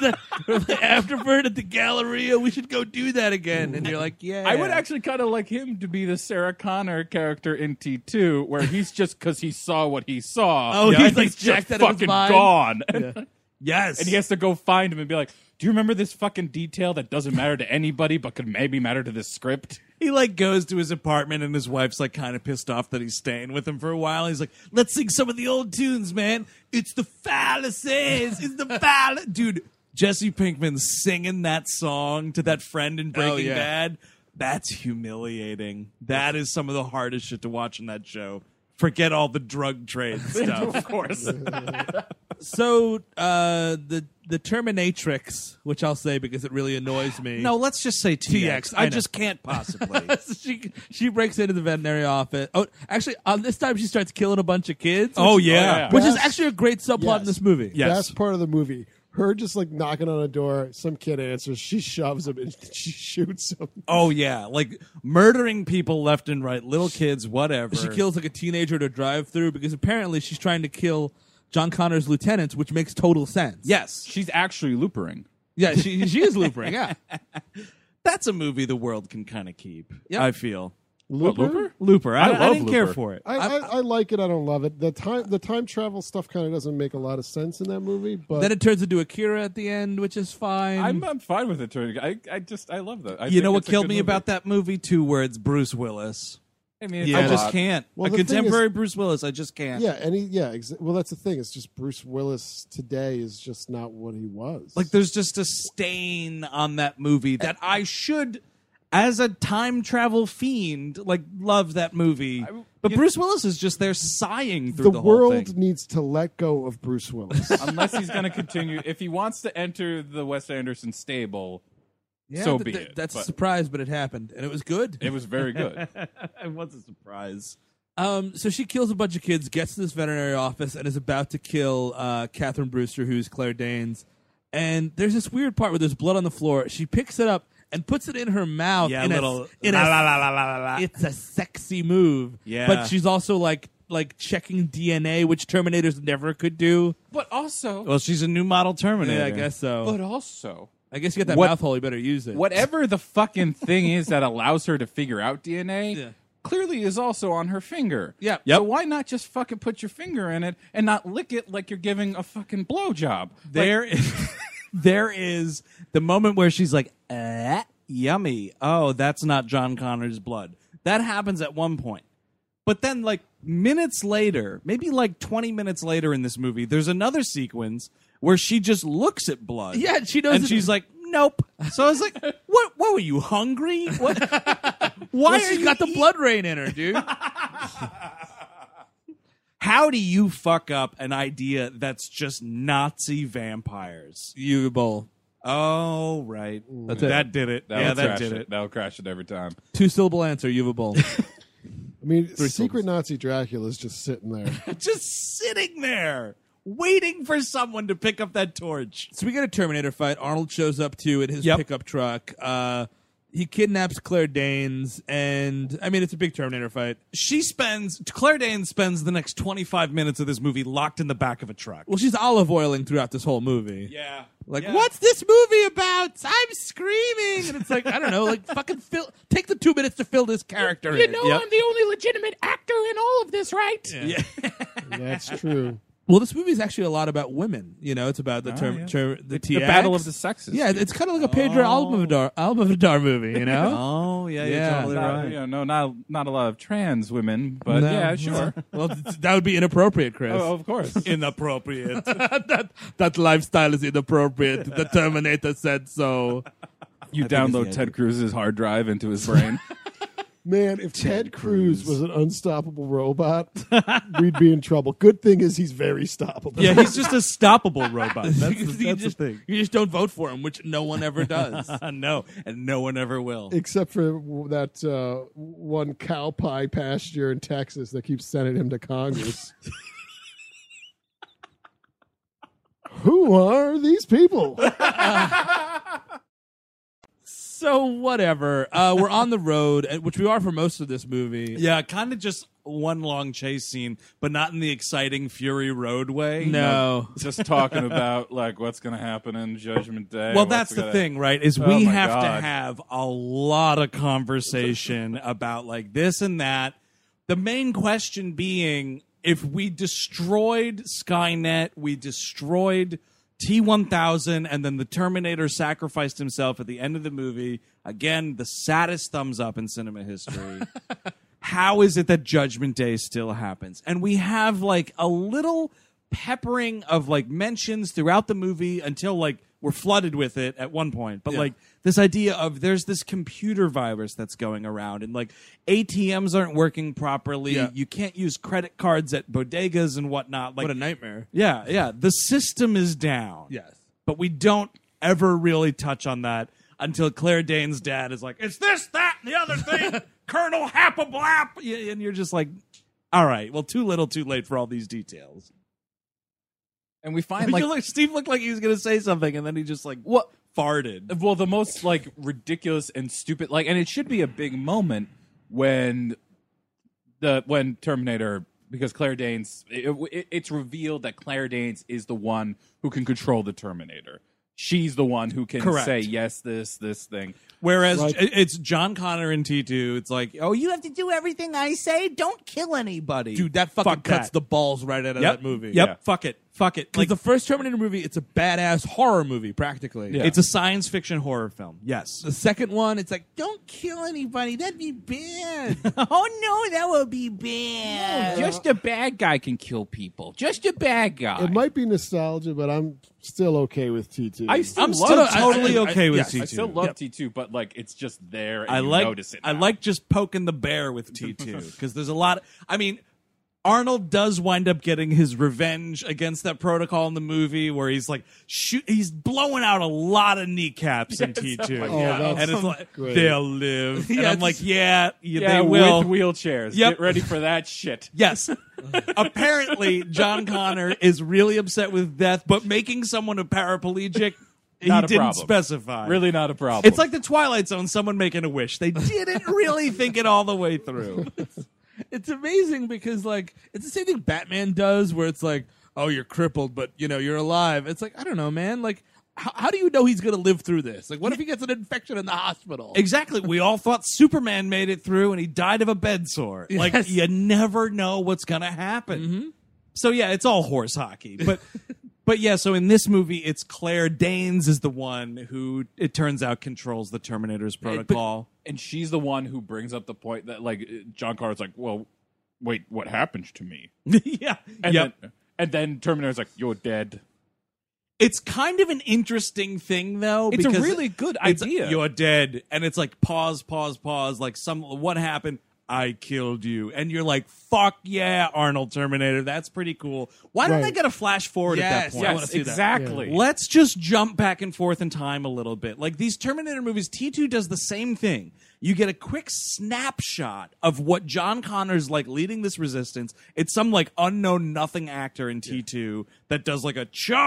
Afterburn at the Galleria? We should go do that again. And you're like, yeah. I would actually kind of like him to be the Sarah Connor character in T2, where he's just because he saw what he saw. Oh, he's, like, just jacked out of his fucking mind. gone. yes. And he has to go find him and be like, do you remember this fucking detail that doesn't matter to anybody but could maybe matter to this script? He like goes to his apartment and his wife's like kind of pissed off that he's staying with him for a while. He's like, let's sing some of the old tunes, man. It's the fallacies. It's the fallacies. Dude, Jesse Pinkman singing that song to that friend in Breaking yeah. Bad. That's humiliating. That is some of the hardest shit to watch in that show. Forget all the drug trade stuff. Of course. So the Terminatrix, which I'll say because it really annoys me. No, let's just say TX. TX, I I know. just can't possibly. she breaks into the veterinary office. Oh, actually, on this time she starts killing a bunch of kids. Oh, which- yeah. which is That's- actually a great subplot in yes. this movie. Yes. That's part of the movie. Her just like knocking on a door, some kid answers, she shoves him and she shoots him. Oh yeah, like murdering people left and right, little kids, whatever. She kills like a teenager to drive through because apparently she's trying to kill John Connor's lieutenants, which makes total sense. Yes, She's actually loopering. Yeah, she is loopering. Yeah. that's a movie the world can kind of keep. Yep. I feel Looper? Looper. I love didn't care Looper. for it. I like it. I don't love it. The time travel stuff kind of doesn't make a lot of sense in that movie. But Then it turns into Akira at the end, which is fine. I'm fine with it. I love that. I You think know what it's a killed good me movie. about that movie? 2 words: Bruce Willis. I mean, it's Yeah. I a just lot. can't. Well, a the thing contemporary Bruce Willis, I just can't. yeah, well, that's the thing. It's just Bruce Willis today is just not what he was. Like there's just a stain on that movie that I should, as a time travel fiend, like love that movie. But Bruce Willis is just there sighing through the whole world thing. needs to let go of Bruce Willis. Unless he's going to continue. If he wants to enter the Wes Anderson stable, Yeah, so be it. That's a But surprise, but it happened, and it was good. it was very good. It was a surprise. So she kills a bunch of kids, gets to this veterinary office, and is about to kill Catherine Brewster, who's Claire Danes. And there's this weird part where there's blood on the floor. She picks it up and puts it in her mouth. Yeah, in little in la la la la la la. It's a sexy move. Yeah. But she's also like checking DNA, which Terminators never could do. But also, Well, she's a new model Terminator. Yeah, I guess so. but also, I guess you got that What- mouth hole. You better use it. whatever the fucking thing is that allows her to figure out DNA, Yeah. clearly is also on her finger. Yeah. So why not just fucking put your finger in it and not lick it like you're giving a fucking blowjob? There is the moment where she's like, yummy. Oh, that's not John Connor's blood. That happens at one point. But then, like, minutes later, maybe like 20 minutes later in this movie, there's another sequence where she just looks at blood. Yeah, she knows And it- she's like, nope. So I was like, what were you, hungry? What? Why Well, are she's you got the eat- blood rain in her, dude. How do you fuck up an idea that's just Nazi vampires? You bowl. Oh, right. That's it. That did it. Yeah, that did it. That'll crash it every time. 2-syllable answer. You have a bowl. I mean, Secret syllables. Nazi Dracula is just sitting there. Just sitting there, waiting for someone to pick up that torch. So we get a Terminator fight. Arnold shows up too in his Yep. pickup truck. He kidnaps Claire Danes, and I mean it's a big Terminator fight. Claire Danes spends the next 25 minutes of this movie locked in the back of a truck. Well, she's olive oiling throughout this whole movie. Yeah. Like, Yeah. what's this movie about? I'm screaming, and it's like I don't know. Like, fucking take the 2 minutes to fill this character. in. Yep. I'm the only legitimate actor in all of this, right? Yeah. That's true. Well, this movie is actually a lot about women. You know, it's about the yeah. the The battle of the sexes. Yeah, it's kind of like a Pedro Almodovar movie. You know. Oh, yeah, you're Yeah. totally Not, right. you know, not a lot of trans women, but No. yeah, sure. Well, that would be inappropriate, Chris. Oh, of course. Inappropriate. that lifestyle is inappropriate. The Terminator said so. You think it's download the Ted Cruz's hard drive into his brain. Man, if Ted Cruz was an unstoppable robot, we'd be in trouble. Good thing is he's very stoppable. Yeah, he's just a stoppable robot. That's You the just- thing. You just don't vote for him, which no one ever does. No, and no one ever will. Except for that one cow pie pasture in Texas that keeps sending him to Congress. Who are these people? So whatever. We're on the road, which we are for most of this movie. Yeah, kind of just one long chase scene, but not in the exciting Fury Road way. No. Just talking about like what's going to happen in Judgment Day. Well, what's that's the gonna- thing, right? Is Oh we my have to God. have a lot of conversation about like this and that. The main question being, if we destroyed Skynet, we destroyed T-1000, and then the Terminator sacrificed himself at the end of the movie. Again, the saddest thumbs up in cinema history. How is it that Judgment Day still happens? And we have like a little peppering of like mentions throughout the movie until like we're flooded with it at one point. But Yeah. like this idea of there's this computer virus that's going around and like ATMs aren't working properly. Yeah. You can't use credit cards at bodegas and whatnot. Like What a nightmare. yeah. The system is down. Yes. But we don't ever really touch on that until Claire Danes' dad is like, it's this, that, and the other thing, Colonel Happablap. And you're just like, all right, well, too little, too late for all these details. And we find like Steve looked like he was going to say something, and then he just like farted. well, the most like ridiculous and stupid and it should be a big moment when Terminator, because Claire Danes, it's revealed that Claire Danes is the one who can control the Terminator. She's the one who can say yes, this thing. Whereas it's John Connor in T2. It's like, oh, you have to do everything I say. Don't kill anybody. Dude, that fucking cuts the balls right out of that movie. Yep, Yeah. fuck it. Like the first Terminator movie, it's a badass horror movie, practically. Yeah. It's a science fiction horror film. Yes. The second one, it's like, don't kill anybody. That'd be bad. Oh, no, that would be bad. Just a bad guy can kill people. Just a bad guy. It might be nostalgia, but I'm still okay with T2. I'm still totally okay with yes, T2. I still love T2, but like it's just there and I you like notice it. I now. like just poking the bear with T2 because there's a lot. I mean, Arnold does wind up getting his revenge against that protocol in the movie where he's like he's blowing out a lot of kneecaps in T2. Oh, that's and it's like great. they'll live. And Yeah, I'm like, they with will. wheelchairs. Yep. Get ready for that shit. Yes. Apparently, John Connor is really upset with death, but making someone a paraplegic, Not a he didn't problem. specify. Really not a problem. It's like the Twilight Zone, someone making a wish. They didn't really think it all the way through. It's amazing because, like, it's the same thing Batman does where it's like, oh, you're crippled, but, you're alive. It's like, I don't know, man. Like, how do you know he's going to live through this? Like, what if he gets an infection in the hospital? Exactly. We all thought Superman made it through and he died of a bed sore. Like, Yes. you never know what's going to happen. So, yeah, it's all horse hockey. But yeah, so in this movie, it's Claire Danes is the one who, it turns out, controls the Terminator's protocol. and she's the one who brings up the point that like John Connor's like, well, wait, what happened to me? Yeah. And then Terminator's like, you're dead. It's kind of an interesting thing, though. It's a because really good it's, idea. You're dead, and it's like pause. Like what happened? I killed you, and you're like, fuck yeah, Arnold Terminator. That's pretty cool. Why don't Right. they get a flash forward at that Yes, point? I wanna see that. exactly. Let's just jump back and forth in time a little bit. Like these Terminator movies, T2 does the same thing. You get a quick snapshot of what John Connor's like leading this resistance. It's some like unknown nothing actor in T2 that does like a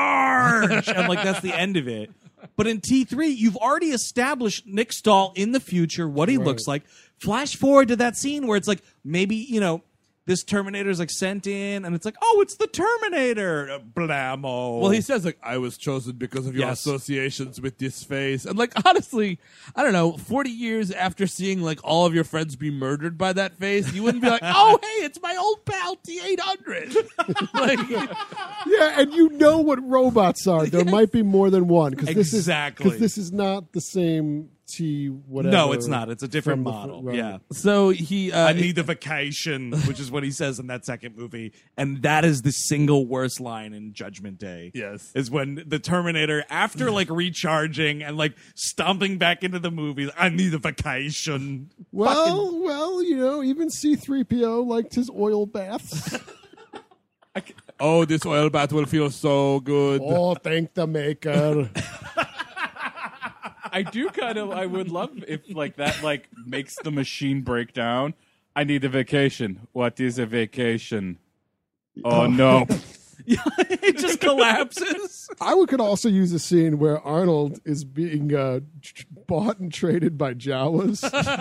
charge and like that's the end of it. But in T3, you've already established Nick Stahl in the future, what he looks like. Flash forward to that scene where it's like maybe, this Terminator's like sent in and it's like, oh, it's the Terminator. Blammo. Well, he says, like, I was chosen because of your Yes. associations with this face. And, like, honestly, I don't know, 40 years after seeing, like, all of your friends be murdered by that face, you wouldn't be like, oh, hey, it's my old pal T-800. Like, Yeah, and you know what robots are. There might be more than one because Exactly. this is not the same T whatever. No, it's not. It's a different from the- model. right. Yeah. so he... I need a vacation, which is what he says in that second movie. And that is the single worst line in Judgment Day. Yes. Is when the Terminator, after like recharging and like stomping back into the movie, I need a vacation. Well, even C-3PO liked his oil baths. oh, this oil bath will feel so good. Oh, thank the maker. I would love if like that like makes the machine break down. I need a vacation. What is a vacation? Oh no. It just collapses. I could also use a scene where Arnold is being bought and traded by Jawas.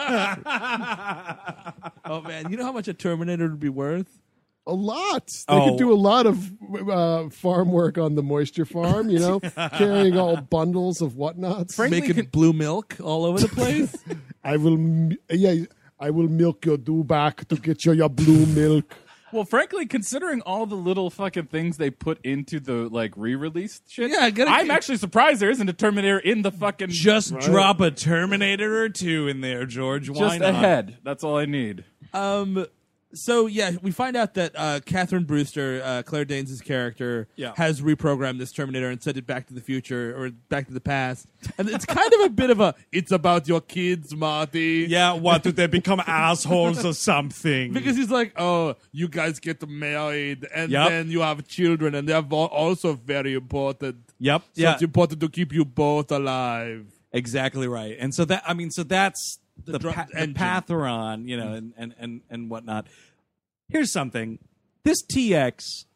Oh, man, you know how much a Terminator would be worth? A lot. They could do a lot of farm work on the moisture farm, carrying all bundles of whatnots. Making blue milk all over the place? I will milk your dewback to get you your blue milk. Well, frankly, considering all the little fucking things they put into the like re-release shit, Yeah, I'm actually surprised there isn't a Terminator in the fucking Just drop a Terminator or two in there, George. Why just not? ahead. That's all I need. So, yeah, we find out that Catherine Brewster, Claire Danes' character, has reprogrammed this Terminator and sent it back to the future or back to the past. And it's kind of a bit of it's about your kids, Marty. Yeah, what, did they become assholes or something? Because he's like, oh, you guys get married and Yep. then you have children and they're also very important. Yep. So Yeah. it's important to keep you both alive. Exactly right. And so that's the engine. path we're on, and whatnot. Here's something. This TX,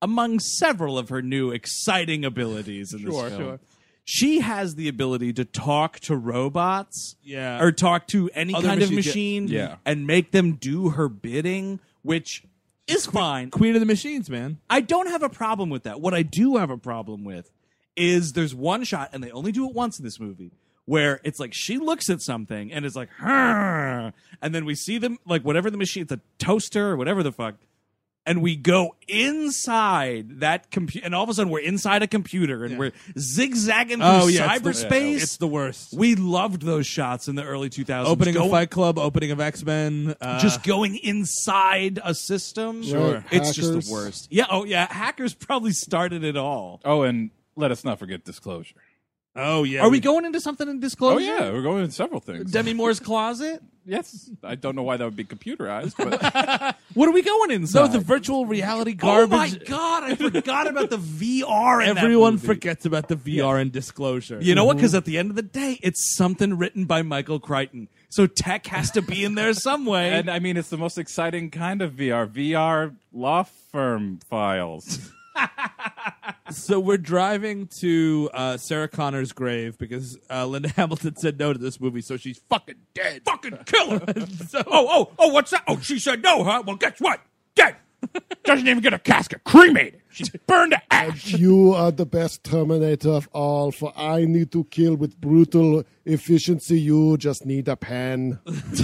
among several of her new exciting abilities in this film. Sure. She has the ability to talk to robots, Yeah. or talk to any Other kind of machines, machine, yeah. and make them do her bidding, which is fine. Queen of the Machines, man. I don't have a problem with that. What I do have a problem with is there's one shot, and they only do it once in this movie, where it's like she looks at something and it's like, "Huh," and then we see them, like whatever the machine, it's a toaster or whatever the fuck, and we go inside that computer, and all of a sudden we're inside a computer and we're zigzagging through cyberspace. It's the worst. We loved those shots in the early 2000s. Opening Go- of Fight Club, opening of X-Men. just going inside a system. Sure. It's just Hackers. the worst. Yeah. Oh, yeah. Hackers probably started it all. Oh, and let us not forget Disclosure. Oh, yeah. Are we going into something in Disclosure? Oh, yeah, we're going into several things. Demi Moore's closet? Yes. I don't know why that would be computerized, but What are we going inside? No, the virtual reality Oh garbage. my God, I forgot about the VR in that Everyone movie. forgets about the VR and Disclosure. You know what? Because at the end of the day, it's something written by Michael Crichton. So tech has to be in there some way. and I mean, it's the most exciting kind of VR. VR law firm files. So we're driving to Sarah Connor's grave because Linda Hamilton said no to this movie, so she's fucking dead. Fucking kill her. So- oh, what's that? Oh, she said no, huh? Well, guess what? Dead. Doesn't even get a casket. Cremated. She's burned to ash. You are the best Terminator of all, for I need to kill with brutal efficiency. You just need a pen.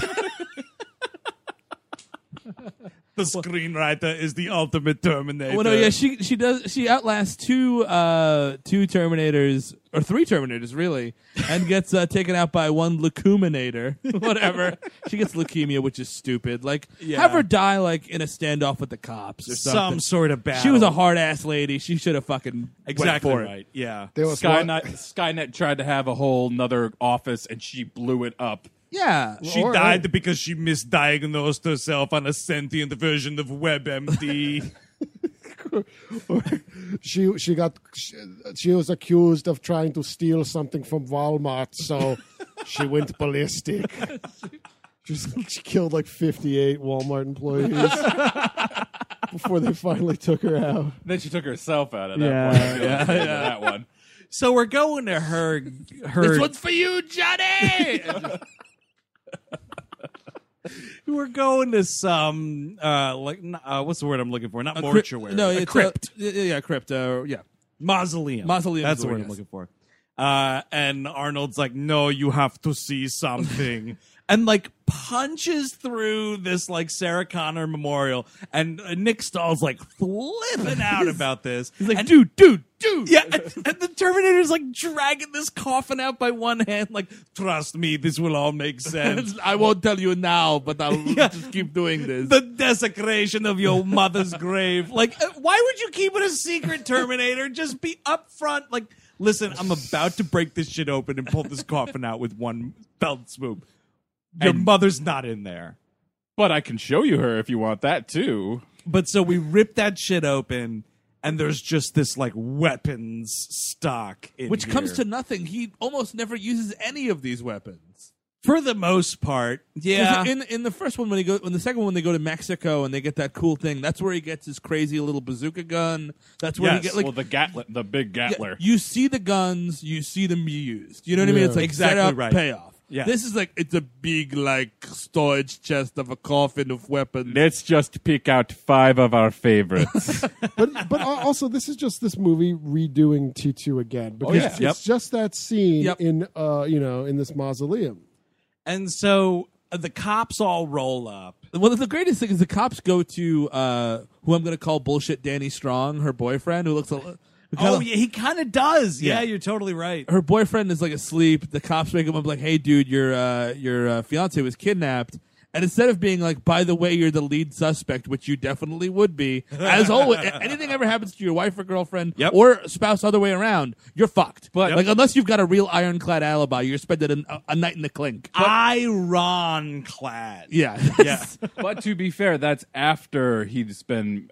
The screenwriter is the ultimate Terminator. Well, no, yeah, she outlasts two Terminators, or three Terminators really, and gets taken out by one Leukemanator. Whatever. She gets leukemia, which is stupid. Like, Yeah. have her die like in a standoff with the cops or something. Some sort of battle. She was a hard ass lady. She should have fucking exactly went for right. Yeah. There was one- Skynet tried to have a whole nother office, and she blew it up. it. Yeah. She Or- died because she misdiagnosed herself on a sentient version of WebMD. She was accused of trying to steal something from Walmart, so she went ballistic. She killed like 58 Walmart employees before they finally took her out. Then she took herself out of that Yeah, point. yeah, That one. So we're going to her. This one's for you, Johnny. We're going to some what's the word I'm looking for? Not mortuary. No, a it's crypt. Yeah, crypt. Yeah. Mausoleum. Mausoleum That's is the the word word, I'm yes. looking for. And Arnold's like, no, you have to see something. And like punches through this like Sarah Connor memorial. And Nick Stahl's like flipping out about this. He's like, And- dude. Yeah, and the Terminator's like dragging this coffin out by one hand, like, trust me, this will all make sense. I won't tell you now, but I'll Yeah. just keep doing this. The desecration of your mother's grave. Like, why would you keep it a secret, Terminator? Just be upfront. Like, listen, I'm about to break this shit open and pull this coffin out with one felt swoop. Your And- mother's not in there. But I can show you her if you want that too. But so we rip that shit open, and there's just this, like, weapons stock in Which comes here. to nothing. He almost never uses any of these weapons. For the most part, yeah. In the first one, in the second one, they go to Mexico and they get that cool thing. That's where he gets his crazy little bazooka gun. That's where Yes. he get Well, the big Gatler. You see the guns, you see them be used. You know what I mean? Yeah. It's like Exactly setup, right. payoff. Yeah. This is like it's a big like storage chest of a coffin of weapons. Let's just pick out 5 of our favorites. But also, this is just this movie redoing T2 again because yeah. it's Yep. just that scene Yep. in in this mausoleum. And so the cops all roll up. Well, the greatest thing is the cops go to who I'm going to call bullshit Danny Strong, her boyfriend, who looks a Oh, yeah, he kind of does. Yeah, Yeah. you're totally right. her boyfriend is like asleep. The cops wake him up like, "Hey, dude, your fiance was kidnapped." And instead of being like, "By the way, you're the lead suspect," which you definitely would be, as always, anything ever happens to your wife or girlfriend Yep. or spouse, other way around, you're fucked. But- like, unless you've got a real ironclad alibi, you're spending a night in the clink. Ironclad. Yeah, Yeah. But to be fair, that's after he's been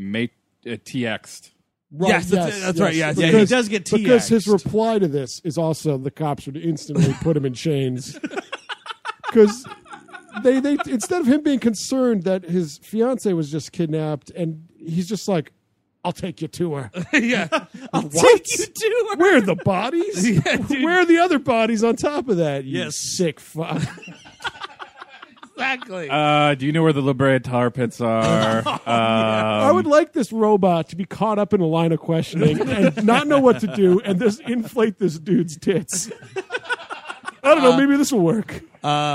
TX'd. Yes, that's right, yes. Yeah, he does get because his TX'd. reply to this is also the cops would instantly put him in chains because they instead of him being concerned that his fiance was just kidnapped and he's just like, I'll take you to her. Yeah. I'll take you to her. Where are the bodies? Yeah, dude. Where are the other bodies on top of that? You Yes. sick fuck. Exactly. Do you know where the La Brea tar pits are? I would like this robot to be caught up in a line of questioning and not know what to do and just inflate this dude's tits. I don't know. Maybe this will work.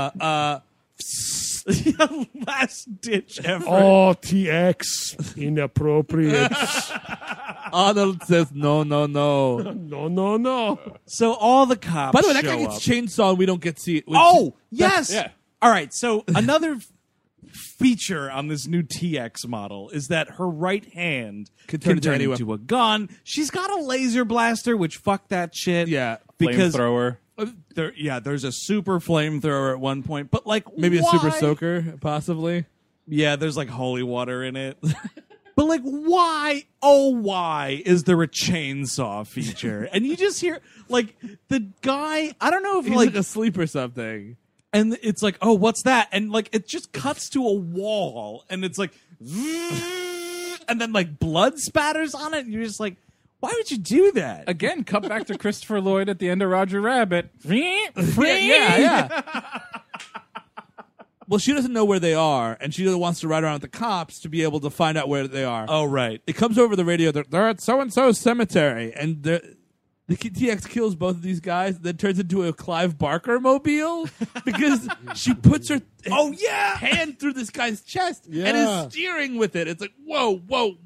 Last ditch effort. Oh, TX. Inappropriate. Arnold says no. No. So all the cops. By the way, that show guy gets up. chainsaw and we don't get to see it. Oh, yes. Yeah. All right. So another feature on this new TX model is that her right hand Can turn into any into a gun. She's got a laser blaster, which fuck that shit. Yeah. Because Flamethrower. there's a super flamethrower at one point, but like Maybe why? a super soaker, possibly. Yeah, there's like holy water in it. But like, why? Oh, why is there a chainsaw feature? And you just hear like the guy. I don't know if He's like like asleep or something. and it's like, oh, what's that? And like, it just cuts to a wall, and it's like, and then like blood spatters on it, and you're just like, why would you do that? Again, cut back to Christopher Lloyd at the end of Roger Rabbit. Yeah. Well, she doesn't know where they are, and she wants to ride around with the cops to be able to find out where they are. Oh, right. It comes over the radio. They're at so-and-so's cemetery, and the TX kills both of these guys, then turns into a Clive Barker mobile because she puts her hand through this guy's chest and Yeah. is steering with it. It's like, whoa.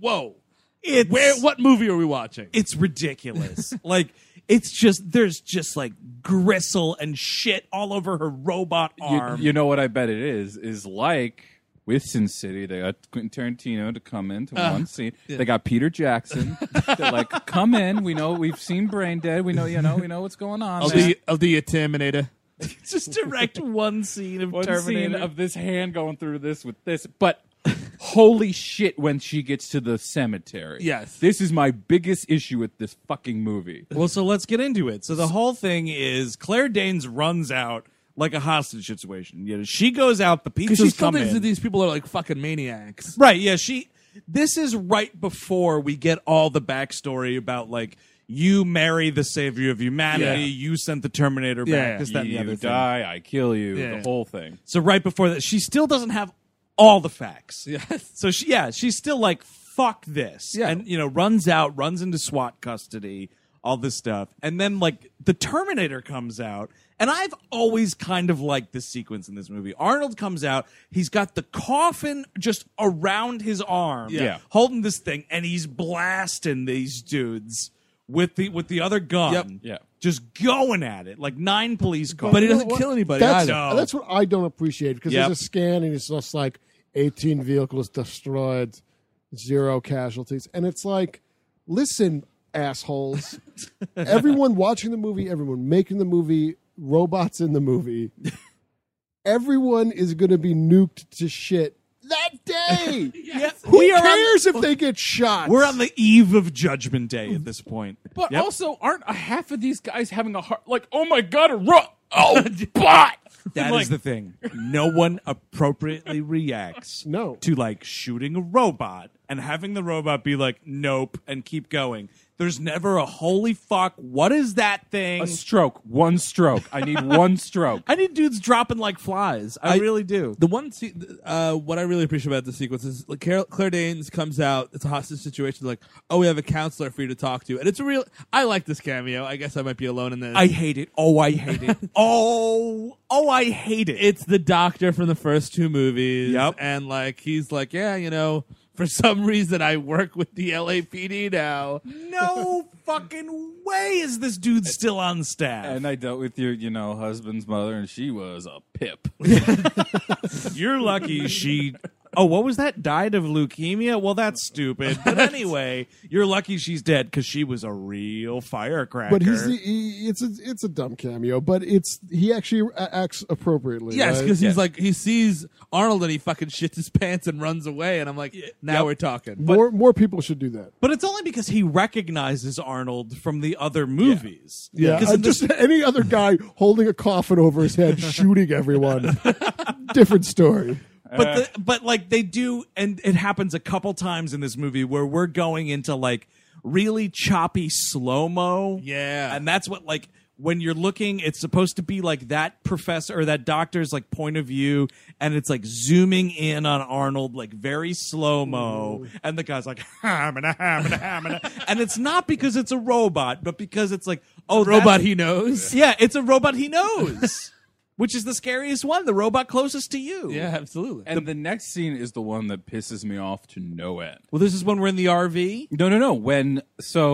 It's What movie are we watching? It's ridiculous. Like, it's just there's just like gristle and shit all over her robot arm. You know what I bet it is like with Sin City, they got Quentin Tarantino to come into one scene. yeah. They got Peter Jackson. They're like, come in. We know we've seen Brain Dead. We know what's going on. I'll do you, Terminator. Just direct one scene of One Terminator. scene of this hand going through this with this, but holy shit when she gets to the cemetery. Yes. This is my biggest issue with this fucking movie. Well, so let's get into it. So the whole thing is Claire Danes runs out like a hostage situation. You know, she goes out, the Because she pizzas still come thinks that in. these people are like fucking maniacs. Right, yeah, this is right before we get all the backstory about like you marry the savior of humanity, Yeah. you sent the Terminator back, this, that, and the You other thing. die, I kill you, Yeah. the whole thing. So right before that, she still doesn't have all the facts. Yes. So she's still like, fuck this. Yeah. And, runs into SWAT custody, all this stuff. And then, like, the Terminator comes out. And I've always kind of liked this sequence in this movie. Arnold comes out. He's got the coffin just around his arm. Yeah. Holding this thing. And he's blasting these dudes with the other gun. Yep. Yeah. Just going at it. Like 9 police cars. But he You know doesn't what? kill anybody That's, either. that's what I don't appreciate because Yep. there's a scan and it's just like 18 vehicles destroyed, 0 casualties. And it's like, listen, assholes. Everyone watching the movie, everyone making the movie, robots in the movie, everyone is going to be nuked to shit that day. Yeah, Who we are cares if they get shot? We're on the eve of Judgment Day at this point. But Yep. also, aren't a half of these guys having a heart? Like, oh my god, bot! That is the thing. No one appropriately reacts No. to like shooting a robot and having the robot be like, nope, and keep going. There's never a holy fuck. What is that thing? A stroke, one stroke. I need one stroke. I need dudes dropping like flies. I really do. The one, what I really appreciate about the sequence is like Claire Danes comes out. It's a hostage situation. Like, oh, we have a counselor for you to talk to, and it's a real. I like this cameo. I guess I might be alone in this. I hate it. Oh, I hate it. oh, I hate it. It's the doctor from the first 2 movies. Yep. And like he's like, yeah, for some reason I work with the LAPD now. no fucking way is this dude still on staff. And I dealt with your, husband's mother, and she was a pip. You're lucky she. Oh, what was that? Died of leukemia? Well, that's stupid. But anyway, you're lucky she's dead because she was a real firecracker. But it's a dumb cameo, but he actually acts appropriately. Yes, right? because he's like he sees Arnold and he fucking shits his pants and runs away, and I'm like, now we're talking. more people should do that. But it's only because he recognizes Arnold from the other movies. Yeah, 'Cause in this- just any other guy holding a coffin over his head, shooting everyone. Different story. but like they do, and it happens a couple times in this movie where we're going into like really choppy slow-mo. Yeah. And that's what, like, when you're looking, it's supposed to be like that professor or that doctor's like point of view, and it's like zooming in on Arnold, like very slow-mo, and the guy's like, hamina, hamina, hamina. And it's not because it's a robot, but because it's like, oh, Robot he knows. yeah, it's a robot he knows. Which is the scariest one, the robot closest to you. Yeah, absolutely. And the next scene is the one that pisses me off to no end. Well, this is when we're in the RV. No. When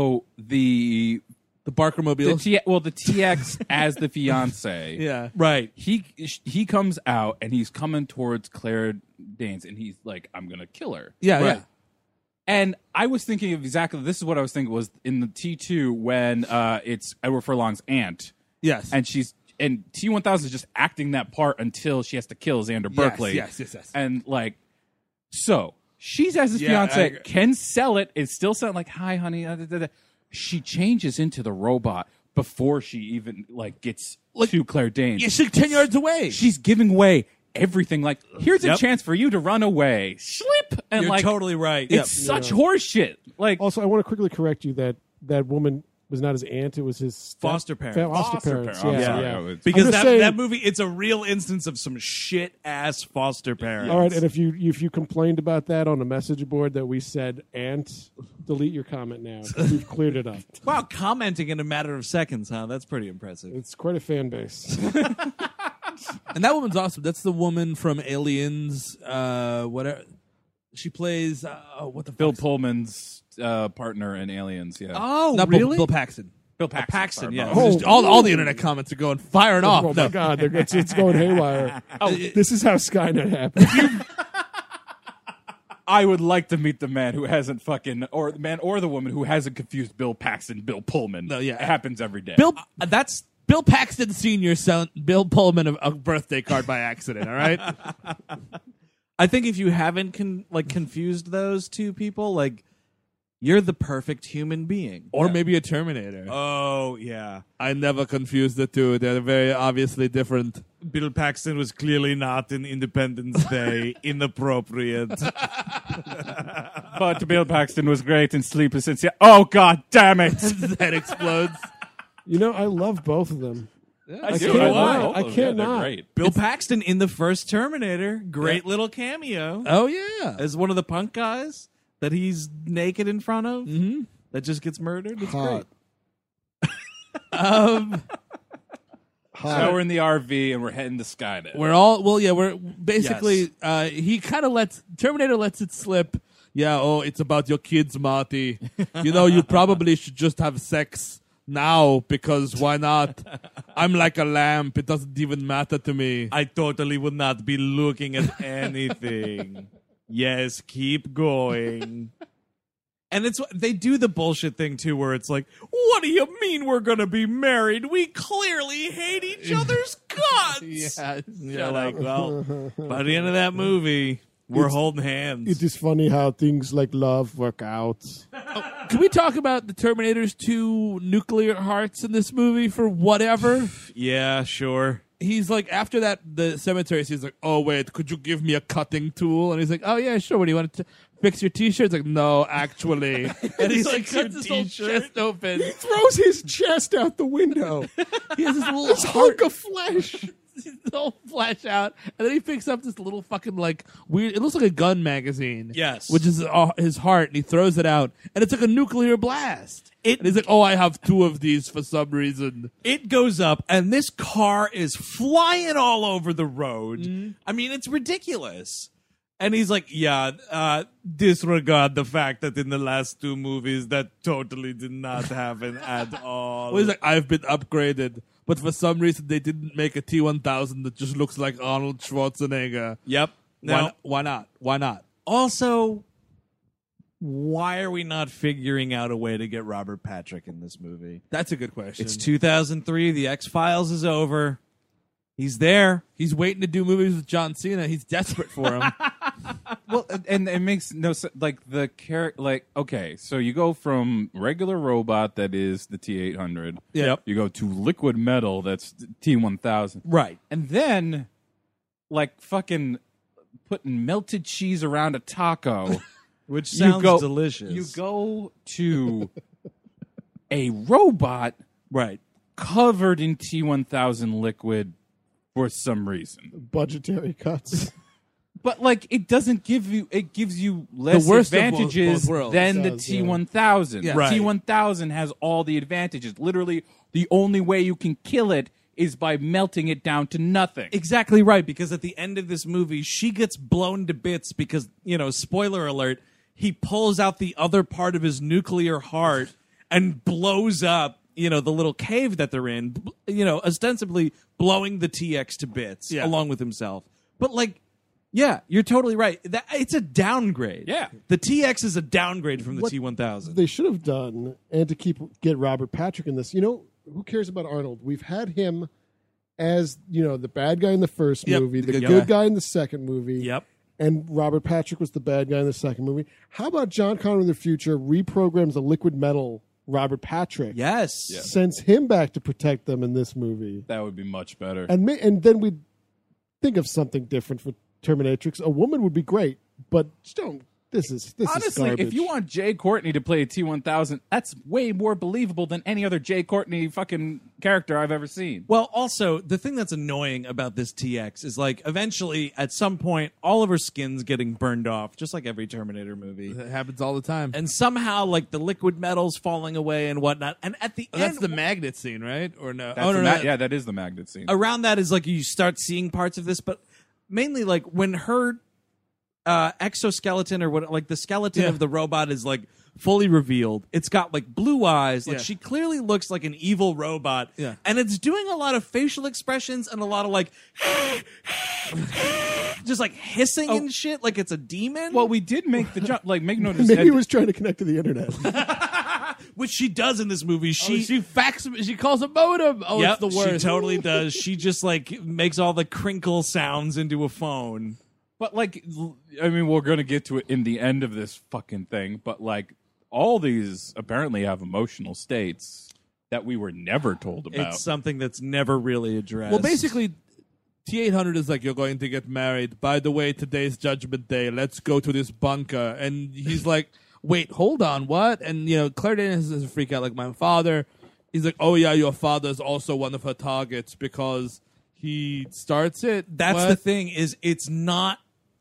the Barker Mobile. the TX as the fiance. Yeah. Right. He comes out and he's coming towards Claire Danes and he's like, I'm gonna kill her. Yeah, Right. yeah. And I was thinking of exactly this is what I was thinking was in the T2 when it's Edward Furlong's aunt. Yes. And T-1000 is just acting that part until she has to kill Xander Berkeley. Yes. And like, so she's as his Yeah, I fiance, agree. can sell it. It's still sound like, hi, honey. She changes into the robot before she even like gets to Claire Danes. Yeah, she's 10 yards away. She's giving away everything. Like, here's a Yep. chance for you to run away. Slip. And You're like, totally right. it's such horseshit. Like, Also, I want to quickly correct you that woman was not his aunt; it was his Foster parents. Foster parents. I'm Yeah, sorry. yeah. I was- Because I'm just saying- that movie, it's a real instance of some shit ass foster parents. All right, and if you complained about that on a message board that we said aunt, delete your comment now. We've cleared it up. Wow, commenting in a matter of seconds, huh? That's pretty impressive. It's quite a fan base. And that woman's awesome. That's the woman from Aliens. Whatever. She plays. What the Bill fuck's- Pullman's partner in Aliens. Yeah. Oh, Not really? Bill Paxton. Bill Paxton. Paxton, sorry, yeah. Bob. Just all the internet comments are going firing off. Oh my No. God, it's going haywire. This is how Skynet happened. I would like to meet the man who hasn't fucking, or the man or the woman who hasn't confused Bill Paxton, Bill Pullman. No, yeah. It happens every day. That's Bill Paxton Sr. sent Bill Pullman a birthday card by accident. All right. I think if you haven't confused those two people, like you're the perfect human being. Or maybe a Terminator. Oh yeah, I never confuse the two. They're very obviously different. Bill Paxton was clearly not in Independence Day inappropriate. But Bill Paxton was great in Sleepless in Seattle. Oh, God damn it. That explodes. You know, I love both of them. I can't not. I can't not. Great. Bill Paxton in the first Terminator, great little cameo Oh yeah. as one of the punk guys that he's naked in front of that just gets murdered. It's great. Hot. So we're in the RV and we're heading to Skynet. We're basically he kind of Terminator lets it slip. Yeah, it's about your kids, Marty. You probably should just have sex now because why not? I'm like a lamp. It doesn't even matter to me. I totally would not be looking at anything. Yes, keep going. And they do the bullshit thing too, where it's like, "What do you mean we're gonna be married? We clearly hate each other's guts." Yeah, You're like, well, by the end of that movie, we're holding hands. It is funny how things like love work out. Can we talk about the Terminator's 2 nuclear hearts in this movie for whatever? Yeah, sure. He's like, after that, the cemetery, he's like, oh, wait, could you give me a cutting tool? And he's like, oh, yeah, sure. What do you want to fix your T-shirt? It's like, no, actually. And he's like, cuts his whole chest open. He throws his chest out the window. He has this little Hunk of flesh. little flash out, and then he picks up this little fucking like weird. It looks like a gun magazine. Yes. which is his heart, and he throws it out, and it's like a nuclear blast. And he's like, "Oh, I have 2 of these for some reason." It goes up, and this car is flying all over the road. I mean, it's ridiculous. And he's like, yeah, disregard the fact that in the last 2 movies that totally did not happen at all. Well, he's like, "I've been upgraded, but for some reason they didn't make a T-1000 that just looks like Arnold Schwarzenegger." Yep. Now, Why not? Why not? also, why are we not figuring out a way to get Robert Patrick in this movie? That's a good question. It's 2003. The X-Files is over. He's there. He's waiting to do movies with John Cena. He's desperate for him. Well, and it makes no sense. Like the character, like okay, so you go from regular robot that is the T-800. Yep. You go to liquid metal that's T-1000. Right. And then, like fucking putting melted cheese around a taco. Which You sounds go- delicious. You go to a robot right. covered in T1000 liquid for some reason. Budgetary cuts. But like it doesn't give you it gives you less worst of both advantages worlds. than It the does, yeah. T1000. Yeah. Right. T1000 has all the advantages. Literally the only way you can kill it is by melting it down to nothing. Exactly right, because at the end of this movie, she gets blown to bits because, spoiler alert, he pulls out the other part of his nuclear heart and blows up, the little cave that they're in, ostensibly blowing the TX to bits Yeah. along with himself. But, yeah, you're totally right. It's a downgrade. Yeah. The TX is a downgrade from the What T1000. they should have done, and to get Robert Patrick in this, who cares about Arnold? We've had him as, the bad guy in the first Yep, movie, the the good, good guy in the second movie. Yep. And Robert Patrick was the bad guy in the second movie. How about John Connor in the future reprograms a liquid metal Robert Patrick? Yes. Sends him back to protect them in this movie. That would be much better. And then we'd think of something different for Terminatrix. A woman would be great, but just don't. This is Honestly, garbage. if you want Jay Courtney to play a T1000, that's way more believable than any other Jay Courtney fucking character I've ever seen. Well, also, the thing that's annoying about this TX is eventually, at some point, all of her skin's getting burned off, just like every Terminator movie. That happens all the time. And somehow, the liquid metal's falling away and whatnot. And at the end, That's the magnet scene, right? Or no? That's Oh, no, no. yeah, that is the magnet scene. around that is you start seeing parts of this, but mainly when her exoskeleton or what, the skeleton Yeah. of the robot is fully revealed. It's got blue eyes. Yeah. She clearly looks like an evil robot. Yeah. And it's doing a lot of facial expressions and a lot of just hissing and shit like it's a demon. Well, we did make the jump. Make notice. maybe he was trying to connect to the internet. which she does in this movie. She calls a modem. Oh, Yep, it's the worst. she totally does. She just makes all the crinkle sounds into a phone. But we're gonna get to it in the end of this fucking thing. But all these apparently have emotional states that we were never told about. It's something that's never really addressed. Well, basically, T-800 is you're going to get married. By the way, today's Judgment Day. Let's go to this bunker. And he's like, wait, hold on, what? And, Claire Danes has a freak out like my father. He's like, oh, yeah, your father is also one of her targets because he starts it. that's What? the thing is it's not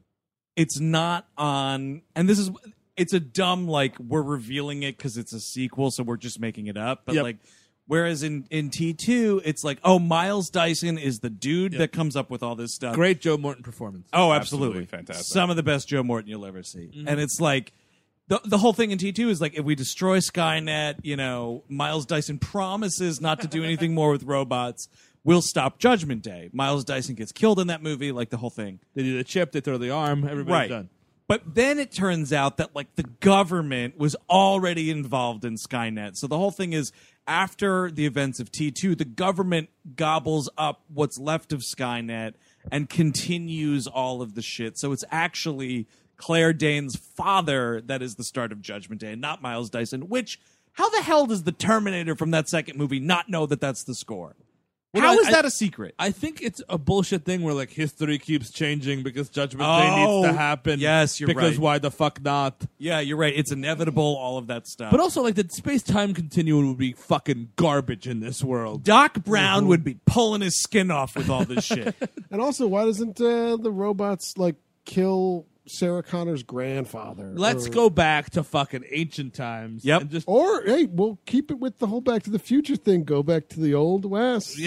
on, and this is, it's a dumb, we're revealing it because it's a sequel, so we're just making it up. But Yep. whereas in T2, it's oh, Miles Dyson is the dude that comes up with all this stuff. Great Joe Morton performance. Oh, Absolutely absolutely. fantastic. Some of the best Joe Morton you'll ever see. And it's the whole thing in T2 is if we destroy Skynet, Miles Dyson promises not to do anything more with robots. We'll stop Judgment Day. Miles Dyson gets killed in that movie, the whole thing. They do the chip, they throw the arm, everybody's done. But then it turns out that the government was already involved in Skynet. So the whole thing is after the events of T2, the government gobbles up what's left of Skynet and continues all of the shit. So it's actually Claire Danes' father that is the start of Judgment Day, not Miles Dyson, which how the hell does the Terminator from that second movie not know that that's the score? Well, How I- is that a secret? I think it's a bullshit thing where history keeps changing because Judgment Day needs to happen. yes, you're because right. why the fuck not? Yeah, you're right. It's inevitable, all of that stuff. But also, the space-time continuum would be fucking garbage in this world. Doc Brown would be pulling his skin off with all this shit. And also, why doesn't the robots kill Sarah Connor's grandfather? Let's Or- go back to fucking ancient times. Yep. And just Or hey, we'll keep it with the whole Back to the Future thing. Go back to the old west.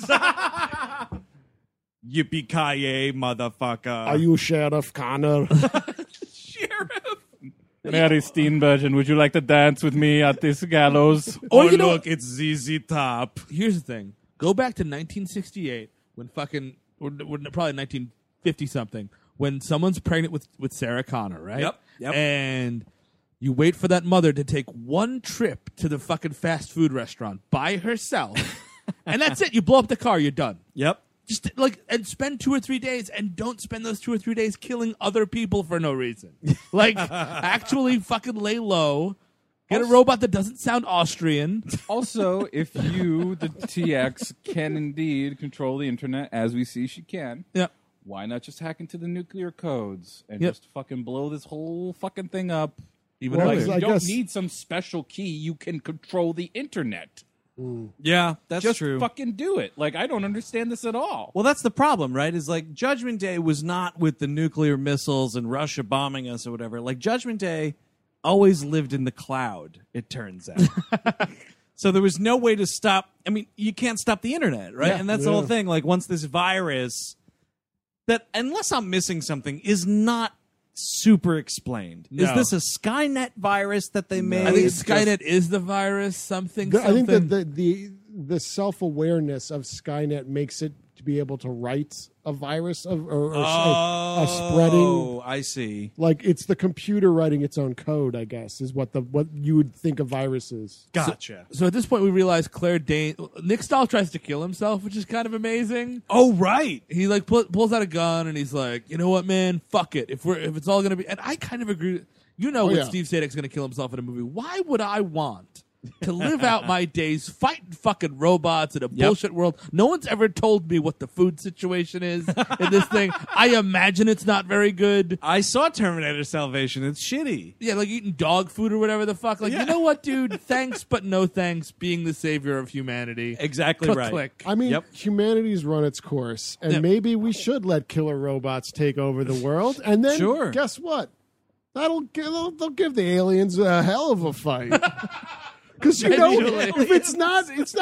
Yippee-ki-yay, motherfucker. Are you Sheriff Connor? Mary Steenburgen, would you like to dance with me at this gallows? Oh, you know- look, it's ZZ Top. here's the thing: go back to 1968 when fucking, or probably 1950 something, when someone's pregnant with Sarah Connor, right? Yep. And you wait for that mother to take one trip to the fucking fast food restaurant by herself, and that's it. You blow up the car, you're done. Yep. Just and spend 2 or 3 days, and don't spend those 2 or 3 days killing other people for no reason. Actually, fucking lay low. Get a robot that doesn't sound Austrian. Also, if you, the TX, can indeed control the internet, as we see she can, Yeah. why not just hack into the nuclear codes and Yep. just fucking blow this whole fucking thing up? Even Well, Like, earlier. you I don't guess- need some special key. You can control the internet. Yeah, that's Just true. fucking do it. Like, I don't understand this at all. Well, that's the problem, right? Is like Judgment Day was not with the nuclear missiles and Russia bombing us or whatever. Like Judgment Day always lived in the cloud, it turns out. So there was no way to stop. I mean, you can't stop the internet, right? Yeah. And that's the whole thing. Like once this virus that, unless I'm missing something, is not super explained. Is No. this a Skynet virus that they made? I think It's Skynet is the virus. Something. I think something. that the self awareness of Skynet makes it to be able to write a virus or a spreading. Oh, I see. Like it's the computer writing its own code, I guess, is what you would think a virus is. Gotcha. So at this point, we realize Claire Danes. Nick Stahl tries to kill himself, which is kind of amazing. Oh, right. He like pulls out a gun and he's like, you know what, man, fuck it. If it's all gonna be, and I kind of agree. You know, when yeah. Steve Sadek's gonna kill himself in a movie, why would I want to live out my days fighting fucking robots in a bullshit world? No one's ever told me what the food situation is in this thing. I imagine it's not very good. I saw Terminator Salvation. It's shitty. Yeah, like eating dog food or whatever the fuck. Like, Yeah. you know what, dude? Thanks, but no thanks. Being the savior of humanity. Exactly Click, right. click. I mean, Yep. humanity's run its course, and Yep. maybe we should let killer robots take over the world. And then, Sure. guess what? They'll give the aliens a hell of a fight. Because you know, Eventually. if it's not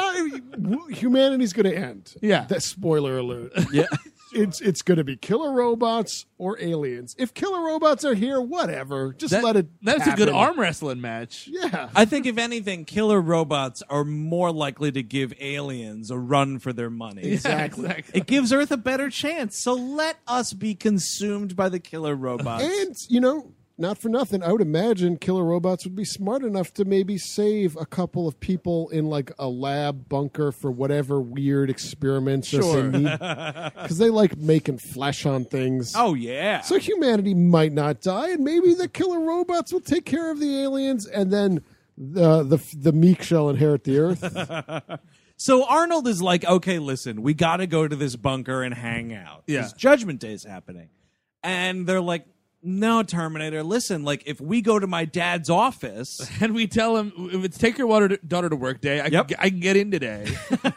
humanity's going to end. Yeah. That spoiler alert. Yeah. It's going to be killer robots or aliens. If killer robots are here, whatever. Just let it. That's a good happen. arm wrestling match. Yeah. I think if anything, killer robots are more likely to give aliens a run for their money. Exactly. It gives Earth a better chance. So let us be consumed by the killer robots. And, not for nothing, I would imagine killer robots would be smart enough to maybe save a couple of people in like a lab bunker for whatever weird experiments that they need. Because they like making flesh on things. Oh, yeah. So humanity might not die, and maybe the killer robots will take care of the aliens, and then the meek shall inherit the earth. So Arnold is like, okay, listen, we got to go to this bunker and hang out. Yeah. 'Cause Judgment Day is happening. And they're like, no, Terminator, listen, like if we go to my dad's office. And we tell him, if it's take your daughter to work day, I can get in today.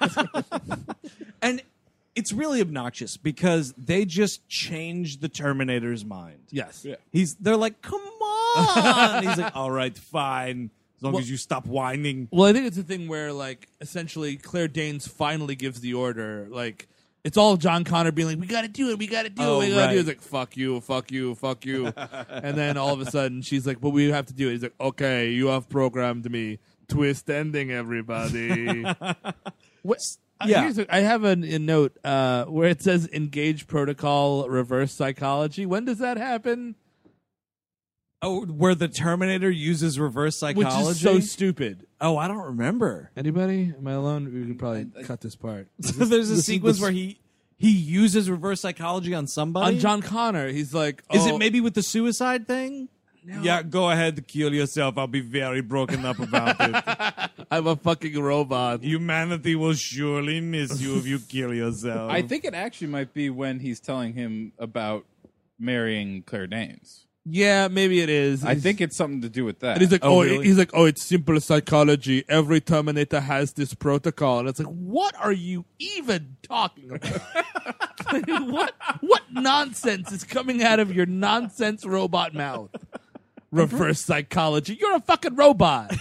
And it's really obnoxious because they just changed the Terminator's mind. Yes. Yeah. They're like, come on. He's like, all right, fine. As long as you stop whining. Well, I think it's a thing where, like, essentially Claire Danes finally gives the order. Like, it's all John Connor being like, we got to do it, we got to do it, we got to do it. It's like, fuck you, fuck you, fuck you. And then all of a sudden she's like, but we have to do it. He's like, okay, you have programmed me. Twist ending, everybody. Yeah. I have a note where it says engage protocol reverse psychology. When does that happen? Oh, where the Terminator uses reverse psychology? Which is so stupid. Oh, I don't remember. Anybody? Am I alone? We could probably cut this part. So there's a sequence where he uses reverse psychology on somebody? On John Connor, he's like, Is oh, it maybe with the suicide thing? No. Yeah, go ahead, kill yourself. I'll be very broken up about it. I'm a fucking robot. Humanity will surely miss you if you kill yourself. I think it actually might be when he's telling him about marrying Claire Danes. Yeah, maybe it is. I think it's something to do with that. And he's like, really? it's simple psychology. Every Terminator has this protocol. And it's like, what are you even talking about? What nonsense is coming out of your nonsense robot mouth? Reverse psychology. You're a fucking robot.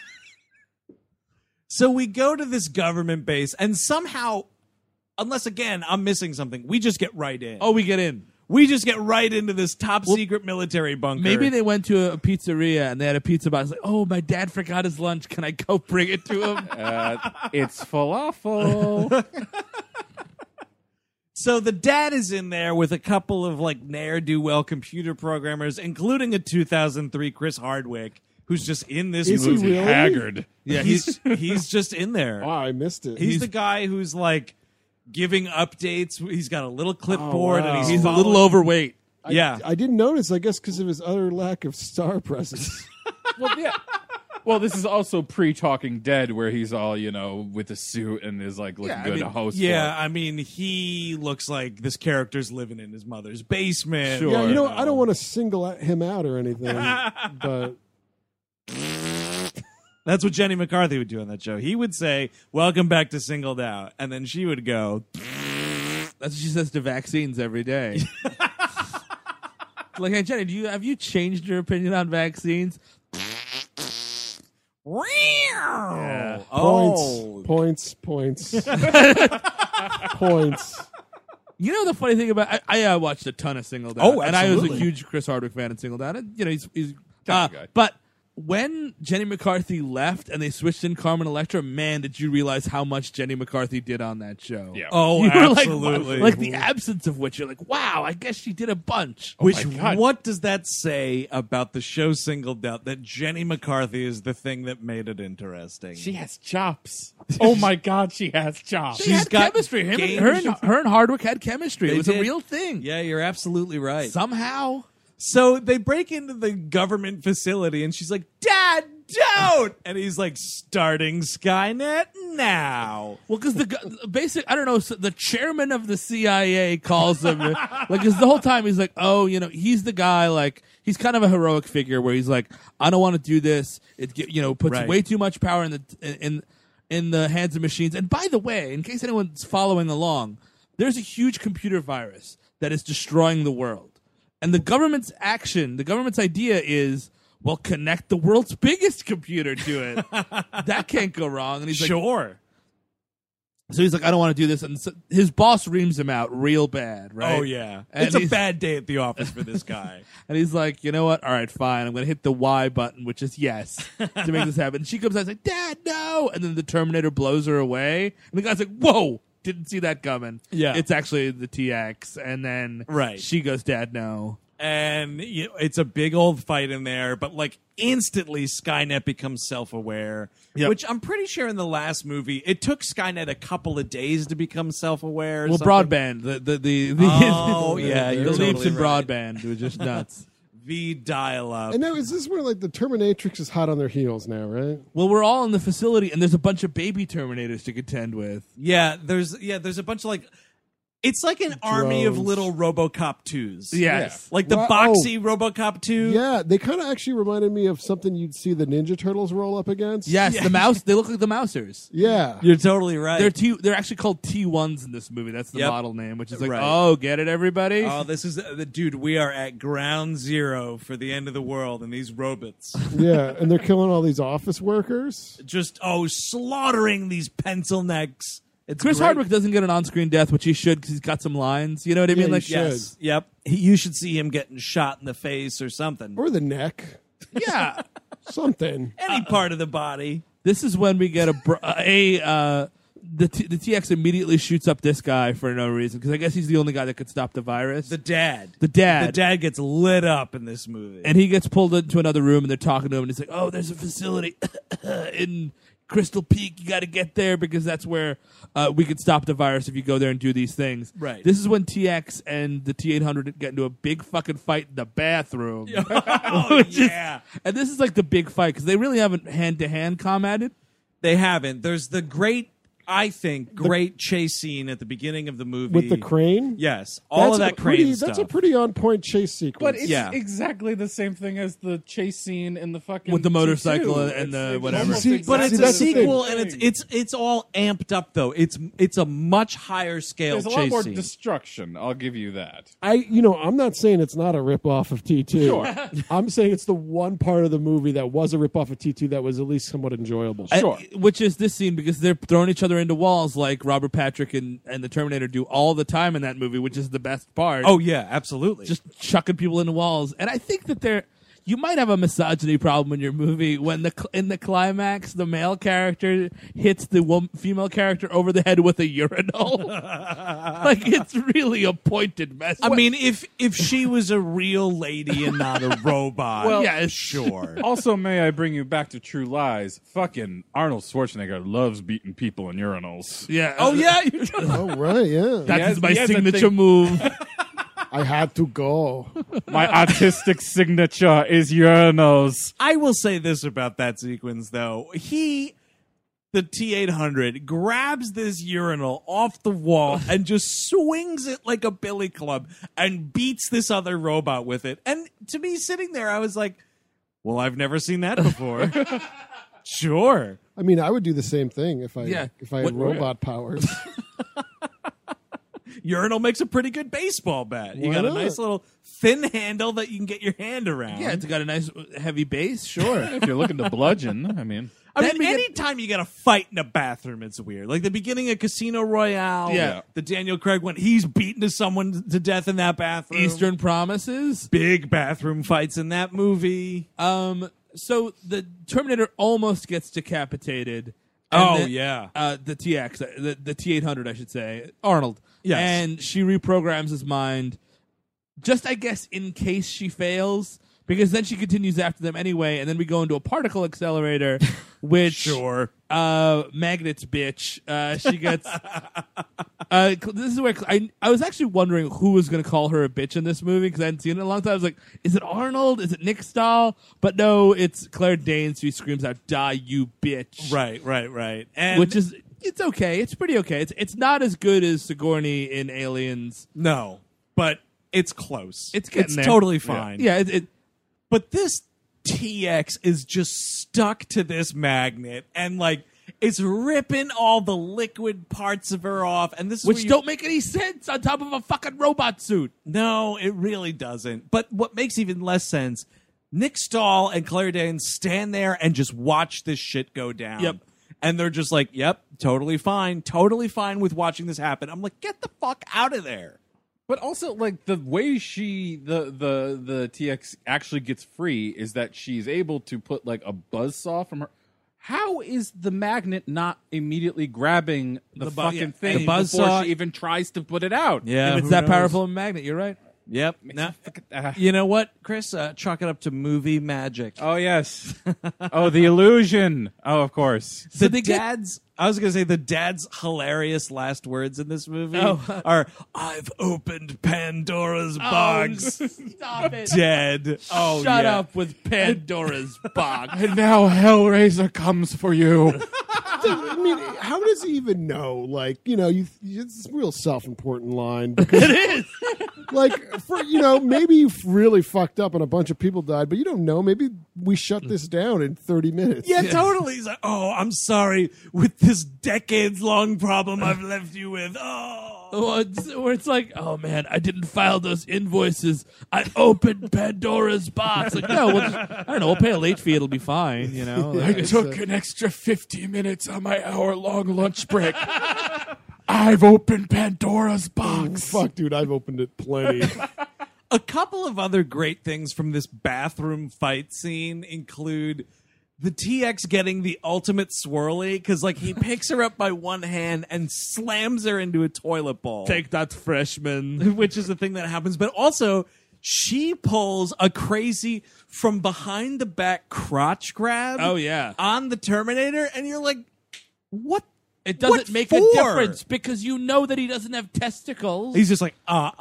So we go to this government base, and somehow, unless again I'm missing something, we just get right in. Oh, we get in. We just get right into this top secret military bunker. Maybe they went to a pizzeria and they had a pizza box. Like, oh, my dad forgot his lunch. Can I go bring it to him? It's falafel. So the dad is in there with a couple of like ne'er-do-well computer programmers, including a 2003 Chris Hardwick, who's just in this Is he movie. really? Haggard. Yeah, He's just in there. Oh, I missed it. He's the guy who's like giving updates. He's got a little clipboard wow. and he's a following- little overweight. Yeah. I didn't notice, I guess, because of his utter lack of star presence. Well, yeah. Well, this is also pre-Talking Dead, where he's all, with a suit and is like looking good to host. Yeah, for. I mean, he looks like this character's living in his mother's basement. Sure. Yeah, I don't want to single him out or anything, but That's what Jenny McCarthy would do on that show. He would say, "Welcome back to Singled Out," and then she would go, That's what she says to vaccines every day. Like, hey, Jenny, have you changed your opinion on vaccines? Yeah. "Oh, points. Points. You know the funny thing about I watched a ton of Singled Out. Oh, and I was a absolutely. huge Chris Hardwick fan of Singled Out. And, he's Tough guy. but when Jenny McCarthy left and they switched in Carmen Electra, man, did you realize how much Jenny McCarthy did on that show? Yeah. oh, You were absolutely." like the absence of which you're like, wow, I guess she did a bunch. Which my God. what does that say about the show Singled Out? That Jenny McCarthy is the thing that made it interesting. She has chops. Oh my God, she has chops. They had got chemistry. game- Her and Hardwick had chemistry. They It was did. a real thing. Yeah, you're absolutely right. Somehow. So they break into the government facility, and she's like, "Dad, don't!" And he's like, "Starting Skynet now." Well, because I don't know, so the chairman of the CIA calls him, because the whole time he's like, oh, he's the guy, like, he's kind of a heroic figure where he's like, I don't want to do this. It, puts Right. way too much power in the hands of machines. And by the way, in case anyone's following along, there's a huge computer virus that is destroying the world. And the government's idea is, well, connect the world's biggest computer to it. That can't go wrong. And he's like, Sure. so he's like, I don't want to do this. And so his boss reams him out real bad, right? Oh, yeah. And It's a he's- bad day at the office for this guy. And he's like, you know what? All right, fine. I'm going to hit the Y button, which is yes, to make this happen. And she comes out and like, Dad, no. And then the Terminator blows her away. And the guy's like, whoa, didn't see that coming. Yeah. It's actually the TX. And then Right. she goes, Dad, no. And it's a big old fight in there, but like instantly Skynet becomes self-aware, Yep. which I'm pretty sure in the last movie it took Skynet a couple of days to become self-aware. or Well, something. broadband. The Oh, yeah, the you're leaps totally in right. broadband were just nuts. V dial-up. and now is this where like the Terminatrix is hot on their heels now, right? Well, we're all in the facility, and there's a bunch of baby Terminators to contend with. Yeah, there's a bunch of like, it's like an army of Drones. little RoboCop 2s. Yes. Like the Wow. boxy RoboCop 2. Yeah, they kind of actually reminded me of something you'd see the Ninja Turtles roll up against. Yes, Yeah. the mouse. They look like the Mousers. Yeah. You're totally right. They're actually called T1s in this movie. That's the Yep. model name, which is like, Right. oh, get it, everybody? Oh, this is the dude. We are at ground zero for the end of the world, and these robots Yeah, and they're killing all these office workers. just slaughtering these pencil necks. It's Chris great. Hardwick doesn't get an on-screen death, which he should because he's got some lines. You know what I mean? he Like, should. Yes. Yep. You should see him getting shot in the face or something. Or the neck. yeah. Something. Any part of the body. This is when we get the TX immediately shoots up this guy for no reason because I guess he's the only guy that could stop the virus. The dad. The dad. The dad gets lit up in this movie. And he gets pulled into another room, and they're talking to him, and he's like, "Oh, there's a facility in Crystal Peak. You got to get there because that's where we could stop the virus if you go there and do these things." Right. This is when TX and the T-800 get into a big fucking fight in the bathroom. oh, yeah. And this is like the big fight because they really haven't hand-to-hand combated. They haven't. There's the great chase scene at the beginning of the movie. With the crane? Yes. All of that crane stuff. That's a pretty on point chase sequence. But it's Yeah. exactly the same thing as the chase scene in the fucking With the motorcycle T2. and the It's whatever. almost See, But exactly it's See, a that's the thing. sequel, and it's all amped up though. It's a much higher scale There's a chase lot more scene. destruction. I'll give you that. I'm not saying it's not a ripoff of T2. Sure. I'm saying it's the one part of the movie that was a ripoff of T2 that was at least somewhat enjoyable. Sure. Which is this scene because they're throwing each other into walls like Robert Patrick and the Terminator do all the time in that movie, which is the best part. Oh yeah, absolutely. Just chucking people into walls. And I think that you might have a misogyny problem in your movie when in the climax the male character hits the female character over the head with a urinal. Like it's really a pointed message. I mean, if she was a real lady and not a robot, Well, yeah, sure. Also, may I bring you back to True Lies? Fucking Arnold Schwarzenegger loves beating people in urinals. yeah. Oh yeah, Oh, right, yeah. That He is has- my he has a signature thing- move. I had to go. My artistic signature is urinals. I will say this about that sequence, though. The T-800, grabs this urinal off the wall and just swings it like a billy club and beats this other robot with it. And to me, sitting there, I was like, well, I've never seen that before. Sure. I mean, I would do the same thing if I had What- robot powers. Urinal makes a pretty good baseball bat. You Why got a not? nice little thin handle that you can get your hand around. Yeah, it's got a nice heavy base. Sure. If you're looking to bludgeon, I mean, I Then mean, we get- anytime you got a fight in a bathroom, it's weird. Like the beginning of Casino Royale. Yeah. The Daniel Craig one, he's beaten to someone to death in that bathroom. Eastern Promises. Big bathroom fights in that movie. So the Terminator almost gets decapitated. Oh, And yeah. the TX, the T-800, I should say, Arnold. Yes. And she reprograms his mind, just I guess in case she fails, because then she continues after them anyway, and then we go into a particle accelerator, which Sure. Magnets bitch. She gets. This is where I was actually wondering who was going to call her a bitch in this movie because I hadn't seen it in a long time. I was like, is it Arnold? Is it Nick Stahl? But no, it's Claire Danes who screams out, "Die, you bitch!" Right. And Which is it's okay. It's pretty okay. It's not as good as Sigourney in Aliens. no, but it's close. It's getting there. totally fine. Yeah. It But this TX is just stuck to this magnet and like it's ripping all the liquid parts of her off. And this is which where you- don't make any sense on top of a fucking robot suit. No, it really doesn't. But what makes even less sense, Nick Stahl and Claire Danes stand there and just watch this shit go down. Yep. And they're just like, yep, totally fine with watching this happen. I'm like, get the fuck out of there. but also like the way the TX actually gets free is that she's able to put like a buzzsaw from her. How is the magnet not immediately grabbing the fucking thing The before buzzsaw- she even tries to put it out? Yeah, if it's that powerful a magnet, you're right. Yep. Now, you know what, Chris? Chalk it up to movie magic. Oh yes. Oh, the illusion. Oh, of course. I was going to say the dad's hilarious last words in this movie are, I've opened Pandora's box. Stop it. Dead. Oh, Shut yeah. up with Pandora's box. And now Hellraiser comes for you. I mean, how does he even know? Like, it's a real self-important line. Because, it is. Like, maybe you really fucked up and a bunch of people died, but you don't know. Maybe we shut this down in 30 minutes. Yeah, totally. He's like, oh, I'm sorry with this decades-long problem I've left you with. Oh. Where it's like, oh man, I didn't file those invoices. I opened Pandora's box. Like, no, I don't know. We'll pay a late fee. It'll be fine. You know. I took an extra 50 minutes on my hour-long lunch break. I've opened Pandora's box. Fuck, dude, I've opened it plenty. A couple of other great things from this bathroom fight scene include the TX getting the ultimate swirly because, like, he picks her up by one hand and slams her into a toilet bowl. Take that, freshman. Which is the thing that happens. But also, she pulls a crazy from behind the back crotch grab. Oh, yeah. On the Terminator, and you're like, what? It doesn't What make for? a difference because you know that he doesn't have testicles. He's just like,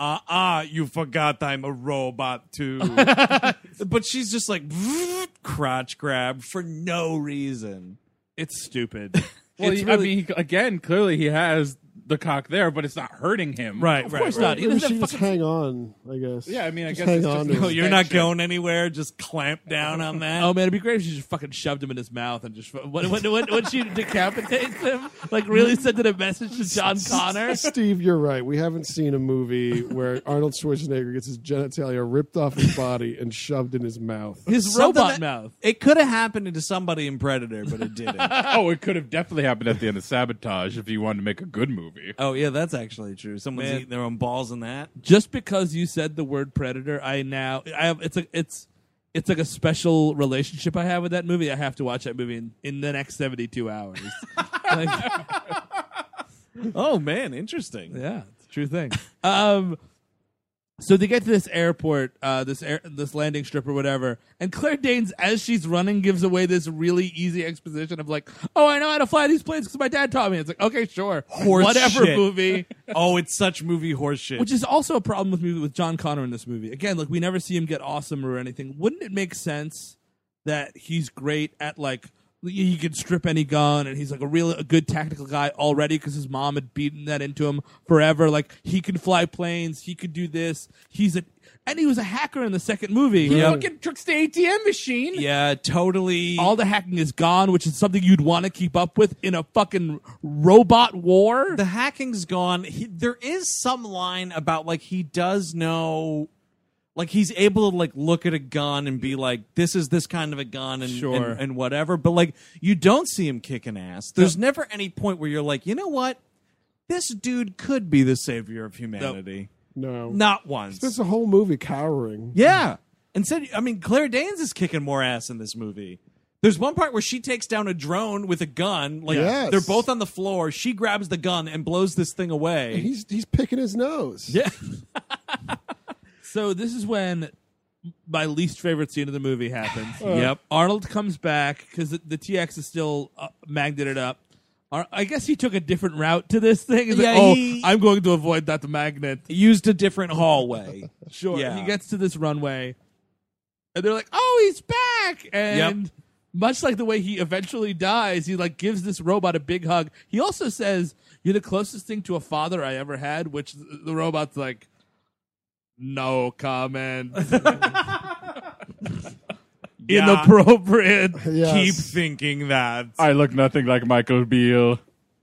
you forgot I'm a robot too. But she's just like, crotch grab for no reason. It's stupid. Well, It's I really- mean, again, clearly he has the cock there, but it's not hurting him. Right, Of course not. He Maybe doesn't she have just fucking- hang on, I guess. Yeah, I mean, I Just guess hang it's on. just to Oh, it. you're not going anywhere. Just clamp down on that. Oh man, it'd be great if she just fucking shoved him in his mouth and just when she decapitates him, like really sent a message to John Connor. Steve, you're right. We haven't seen a movie where Arnold Schwarzenegger gets his genitalia ripped off his body and shoved in his mouth. His Something robot that- mouth. It could have happened to somebody in Predator, but it didn't. Oh, it could have definitely happened at the end of Sabotage if you wanted to make a good movie. Oh yeah, that's actually true. Someone's Man. eating their own balls in that. Just because you said the word predator, I have it's like a special relationship I have with that movie. I have to watch that movie in the next 72 hours. Like, Oh man, interesting. yeah, it's a true thing. So they get to this airport, this landing strip or whatever, and Claire Danes, as she's running, gives away this really easy exposition of like, "Oh, I know how to fly these planes because my dad taught me." It's like, okay, sure, Horse whatever shit. movie. Oh, it's such movie horse shit. Which is also a problem with John Connor in this movie. Again, like we never see him get awesome or anything. Wouldn't it make sense that he's great at like he could strip any gun and he's like a good tactical guy already because his mom had beaten that into him forever. Like he can fly planes, he could do this. And he was a hacker in the second movie. He fucking tricks the ATM machine. yeah, totally. All the hacking is gone, which is something you'd want to keep up with in a fucking robot war. The hacking's gone. There is some line about like he does know, like he's able to like look at a gun and be like, this is this kind of a gun and Sure. and whatever. But like you don't see him kicking ass. There's never any point where you're like, you know what, this dude could be the savior of humanity. No. Not once. There's a whole movie cowering. Yeah. Instead, I mean, Claire Danes is kicking more ass in this movie. There's one part where she takes down a drone with a gun. Like Yes. they're both on the floor. She grabs the gun and blows this thing away. He's picking his nose. Yeah. So this is when my least favorite scene of the movie happens. Yep. Arnold comes back because the TX is still magneted up. I guess he took a different route to this thing. He's Yeah, like, I'm going to avoid that magnet. Used a different hallway. Sure. Yeah. He gets to this runway, and they're like, "Oh, he's back!" And much like the way he eventually dies, he like gives this robot a big hug. He also says, "You're the closest thing to a father I ever had," which the robot's like, "No comment." Inappropriate. Yes. Keep thinking that. I look nothing like Michael Beale.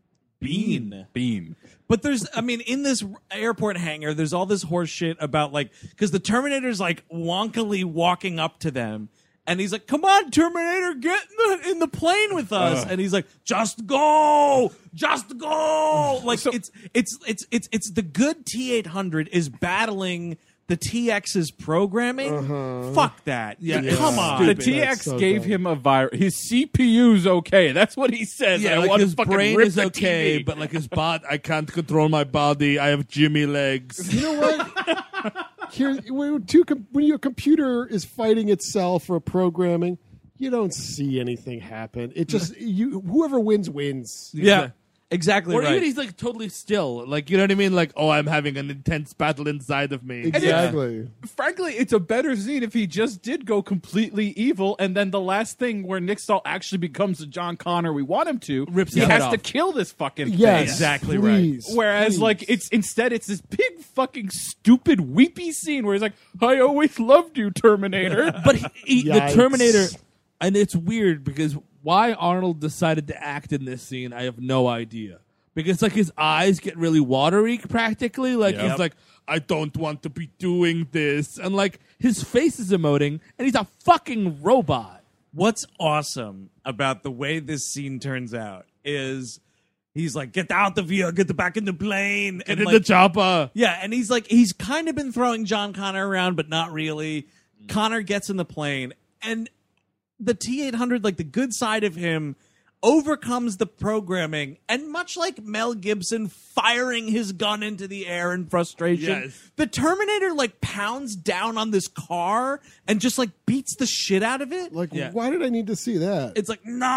Bean. But there's, I mean, in this airport hangar, there's all this horse shit about like, because the Terminator's like wonkily walking up to them, and he's like, "Come on, Terminator, get in the plane with us," and he's like, "Just go, just go." Like it's the good T-800 is battling the TX's programming. Fuck that. Yeah, come on. The Stupid. TX That's so gave dumb. him a virus. His CPU's okay. That's what he says. Yeah, I like want to his fucking brain rip is the okay, TV. but like his body, I can't control my body. I have Jimmy legs. You know what? Here, when your computer is fighting itself for programming, you don't see anything happen. It just whoever wins. Yeah, exactly Or right. even he's like totally still, like you know what I mean? Like, oh, I'm having an intense battle inside of me. Exactly. Frankly, it's a better scene if he just did go completely evil, and then the last thing where Nick Stahl actually becomes the John Connor we want him to, Rips he his head has to off. kill this fucking thing. Yes, Exactly please, Whereas, please. like, it's this big fucking stupid weepy scene where he's like, "I always loved you, Terminator." But the Yikes. Terminator, and it's weird because why Arnold decided to act in this scene, I have no idea. Because like his eyes get really watery, practically. Like he's like, "I don't want to be doing this," and like his face is emoting, and he's a fucking robot. What's awesome about the way this scene turns out is he's like, "Get out of here, get back in the plane." Get And in like, the chopper. yeah, and he's like, he's kind of been throwing John Connor around, but not really. Connor gets in the plane, and the T-800, like the good side of him, overcomes the programming, and much like Mel Gibson firing his gun into the air in frustration, Yes. the Terminator like pounds down on this car and just like beats the shit out of it. Like, Yeah. why did I need to see that? It's like, no,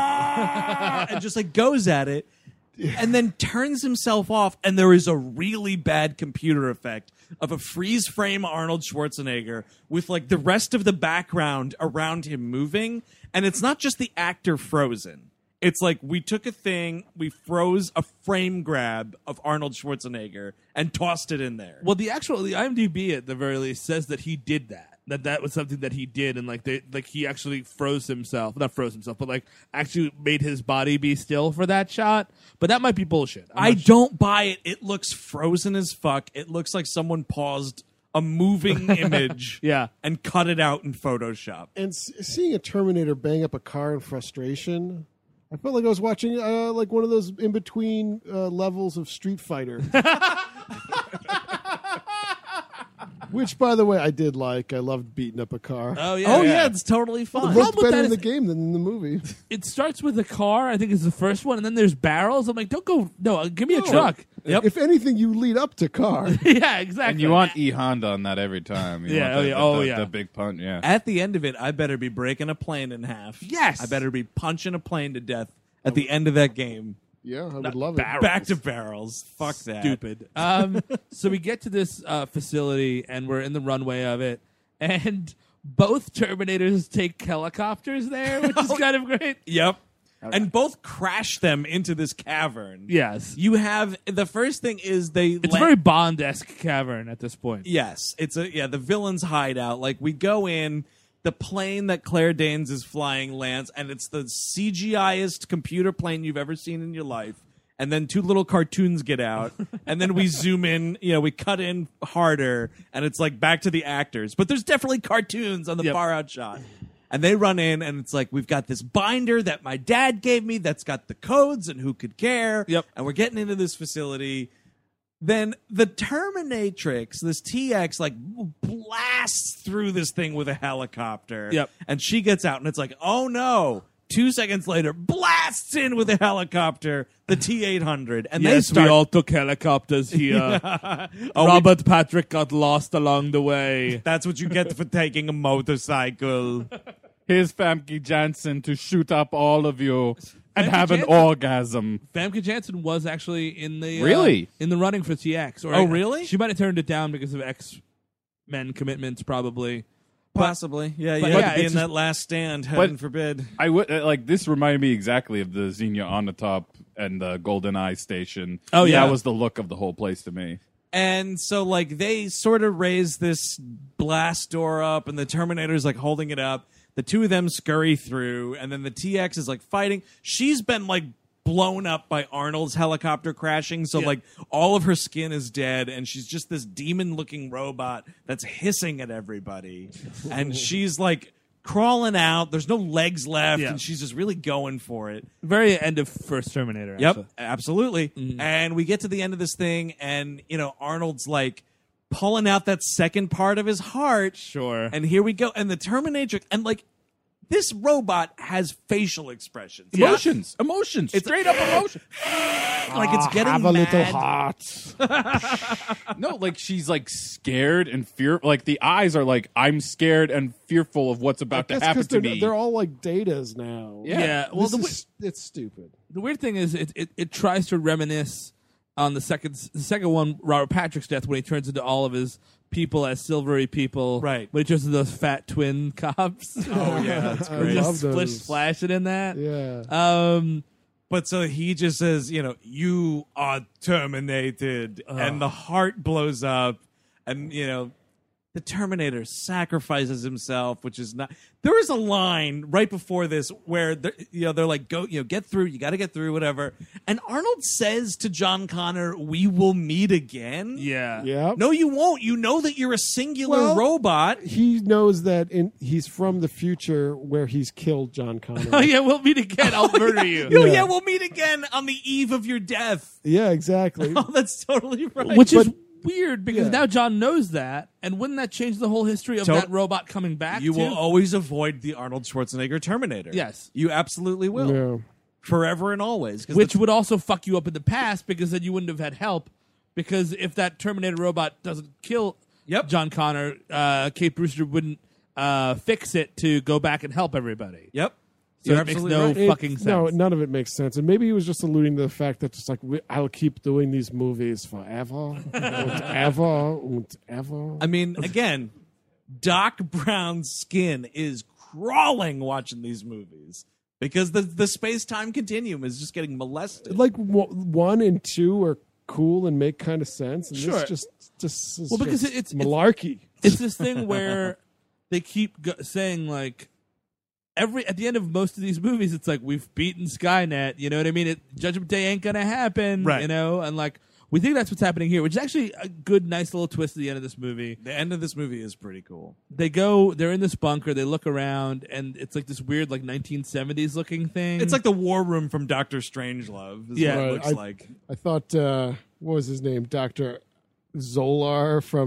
and just like goes at it and then turns himself off. And there is a really bad computer effect of a freeze frame Arnold Schwarzenegger with like the rest of the background around him moving. And it's not just the actor frozen. It's like we took a thing, we froze a frame grab of Arnold Schwarzenegger and tossed it in there. Well, the IMDb at the very least says that he did that. That was something that he did, and like he actually froze himself, not froze himself, but like actually made his body be still for that shot. But that might be bullshit. I don't buy it. It looks frozen as fuck. It looks like someone paused a moving image Yeah. and cut it out in Photoshop. And seeing a Terminator bang up a car in frustration, I felt like I was watching like one of those in between levels of Street Fighter. Which, by the way, I did like. I loved beating up a car. Oh yeah. Oh yeah, it's totally It fun. problem looked with better that in the is- game than in the movie. It starts with a car. I think is the first one, and then there's barrels. I'm like, don't go. No, give me a truck. Yep. If anything, you lead up to car. Yeah, exactly. And you want E Honda on that every time. You Yeah, want the, oh, the, yeah. the big punch. Yeah. At the end of it, I better be breaking a plane in half. Yes. I better be punching a plane to death at the end of that game. Yeah, I would love it. Back to barrels. Fuck that. Stupid. So we get to this facility, and we're in the runway of it, and both Terminators take helicopters there, which is kind of great. Yep. And both crash them into this cavern. Yes. You have the first thing is It's a very Bond-esque cavern at this point. Yes, it's the villain's hideout. Like we go in, the plane that Claire Danes is flying lands, and it's the CGI-est computer plane you've ever seen in your life. And then two little cartoons get out, and then we zoom in. We cut in harder, and it's like back to the actors. But there's definitely cartoons on the Yep. far out shot. And they run in, and it's like, we've got this binder that my dad gave me that's got the codes, and who could care? Yep. And we're getting into this facility. Then the Terminatrix, this TX, like blasts through this thing with a helicopter. Yep. And she gets out, and it's like, oh no. 2 seconds later, blasts in with a helicopter, the T-800. And they Yes, start... we all took helicopters here. Robert Patrick got lost along the way. That's what you get for taking a motorcycle. Here's Famke Janssen to shoot up all of you and Famke have an Janssen? orgasm. Famke Janssen was actually in the Really? in the running for TX. Or Oh, really? She might have turned it down because of X-Men commitments, probably. Possibly. Yeah, you but had yeah, to be it's in just- that last stand, heaven forbid. I would like this reminded me exactly of the Xenia on the top and the Golden Eye station. Oh, yeah. That was the look of the whole place to me. And so, like, they sort of raise this blast door up, and the Terminator's, like, holding it up. The two of them scurry through, and then the TX is, like, fighting. She's been, like, blown up by Arnold's helicopter crashing, so, Yeah. like, all of her skin is dead, and she's just this demon-looking robot that's hissing at everybody. And she's, like, crawling out. There's no legs left, Yeah. and she's just really going for it. Very end of first Terminator. Yep, actually. absolutely. And we get to the end of this thing, and Arnold's like pulling out that second part of his heart. Sure. And here we go. And the Terminatrix, and like this robot has facial expressions. Yeah. Emotions. It's- Straight up emotion. Like it's getting Have a little mad. heart. No, like she's like scared and fear. Like the eyes are like, I'm scared and fearful of what's about to That's happen 'cause to they're, me. they're all like Datas now. Yeah. Well, It's stupid. the weird thing is it tries to reminisce on the second one, Robert Patrick's death, when he turns into all of his people as silvery people. Right. When he turns into those fat twin cops. Oh yeah, that's I great. love Just splish those. splashing in that. Yeah. But so he just says, you are terminated, and the heart blows up, and the Terminator sacrifices himself, which is not. There is a line right before this where they're like, go, get through. You got to get through, whatever. And Arnold says to John Connor, "We will meet again." Yeah. Yeah. No, you won't. You know that you're a singular Well, robot. He knows that he's from the future where he's killed John Connor. Oh yeah, we'll meet again. I'll murder you. Oh Yeah. yeah, we'll meet again on the eve of your death. Yeah, exactly. Oh, that's totally right. Which is But- weird because Yeah. now John knows that, and wouldn't that change the whole history of So- that robot coming back? You too? will always avoid the Arnold Schwarzenegger Terminator. Yes. You absolutely will. Yeah. Forever and always. 'Cause Which would also fuck you up in the past because then you wouldn't have had help. Because if that Terminator robot doesn't kill Yep. John Connor, Kate Brewster wouldn't fix it to go back and help everybody. Yep. So You're it makes absolutely no right. fucking sense. No, none of it makes sense. And maybe he was just alluding to the fact that just like I'll keep doing these movies forever and ever and ever. I mean, again, Doc Brown's skin is crawling watching these movies because the space-time continuum is just getting molested. Like 1 and 2 are cool and make kind of sense. And Sure. this just is Well, because just it's- malarkey. It's this thing where they keep saying like at the end of most of these movies, it's like we've beaten Skynet. You know what I mean? Judgment Day ain't gonna happen. Right. You know, and like we think that's what's happening here, which is actually a good, nice little twist at the end of this movie. The end of this movie is pretty cool. They're in this bunker, they look around, and it's like this weird, like 1970s looking thing. It's like the war room from Doctor Strangelove. Is Yeah. what it Right, looks like. I thought what was his name? Dr. Zolar from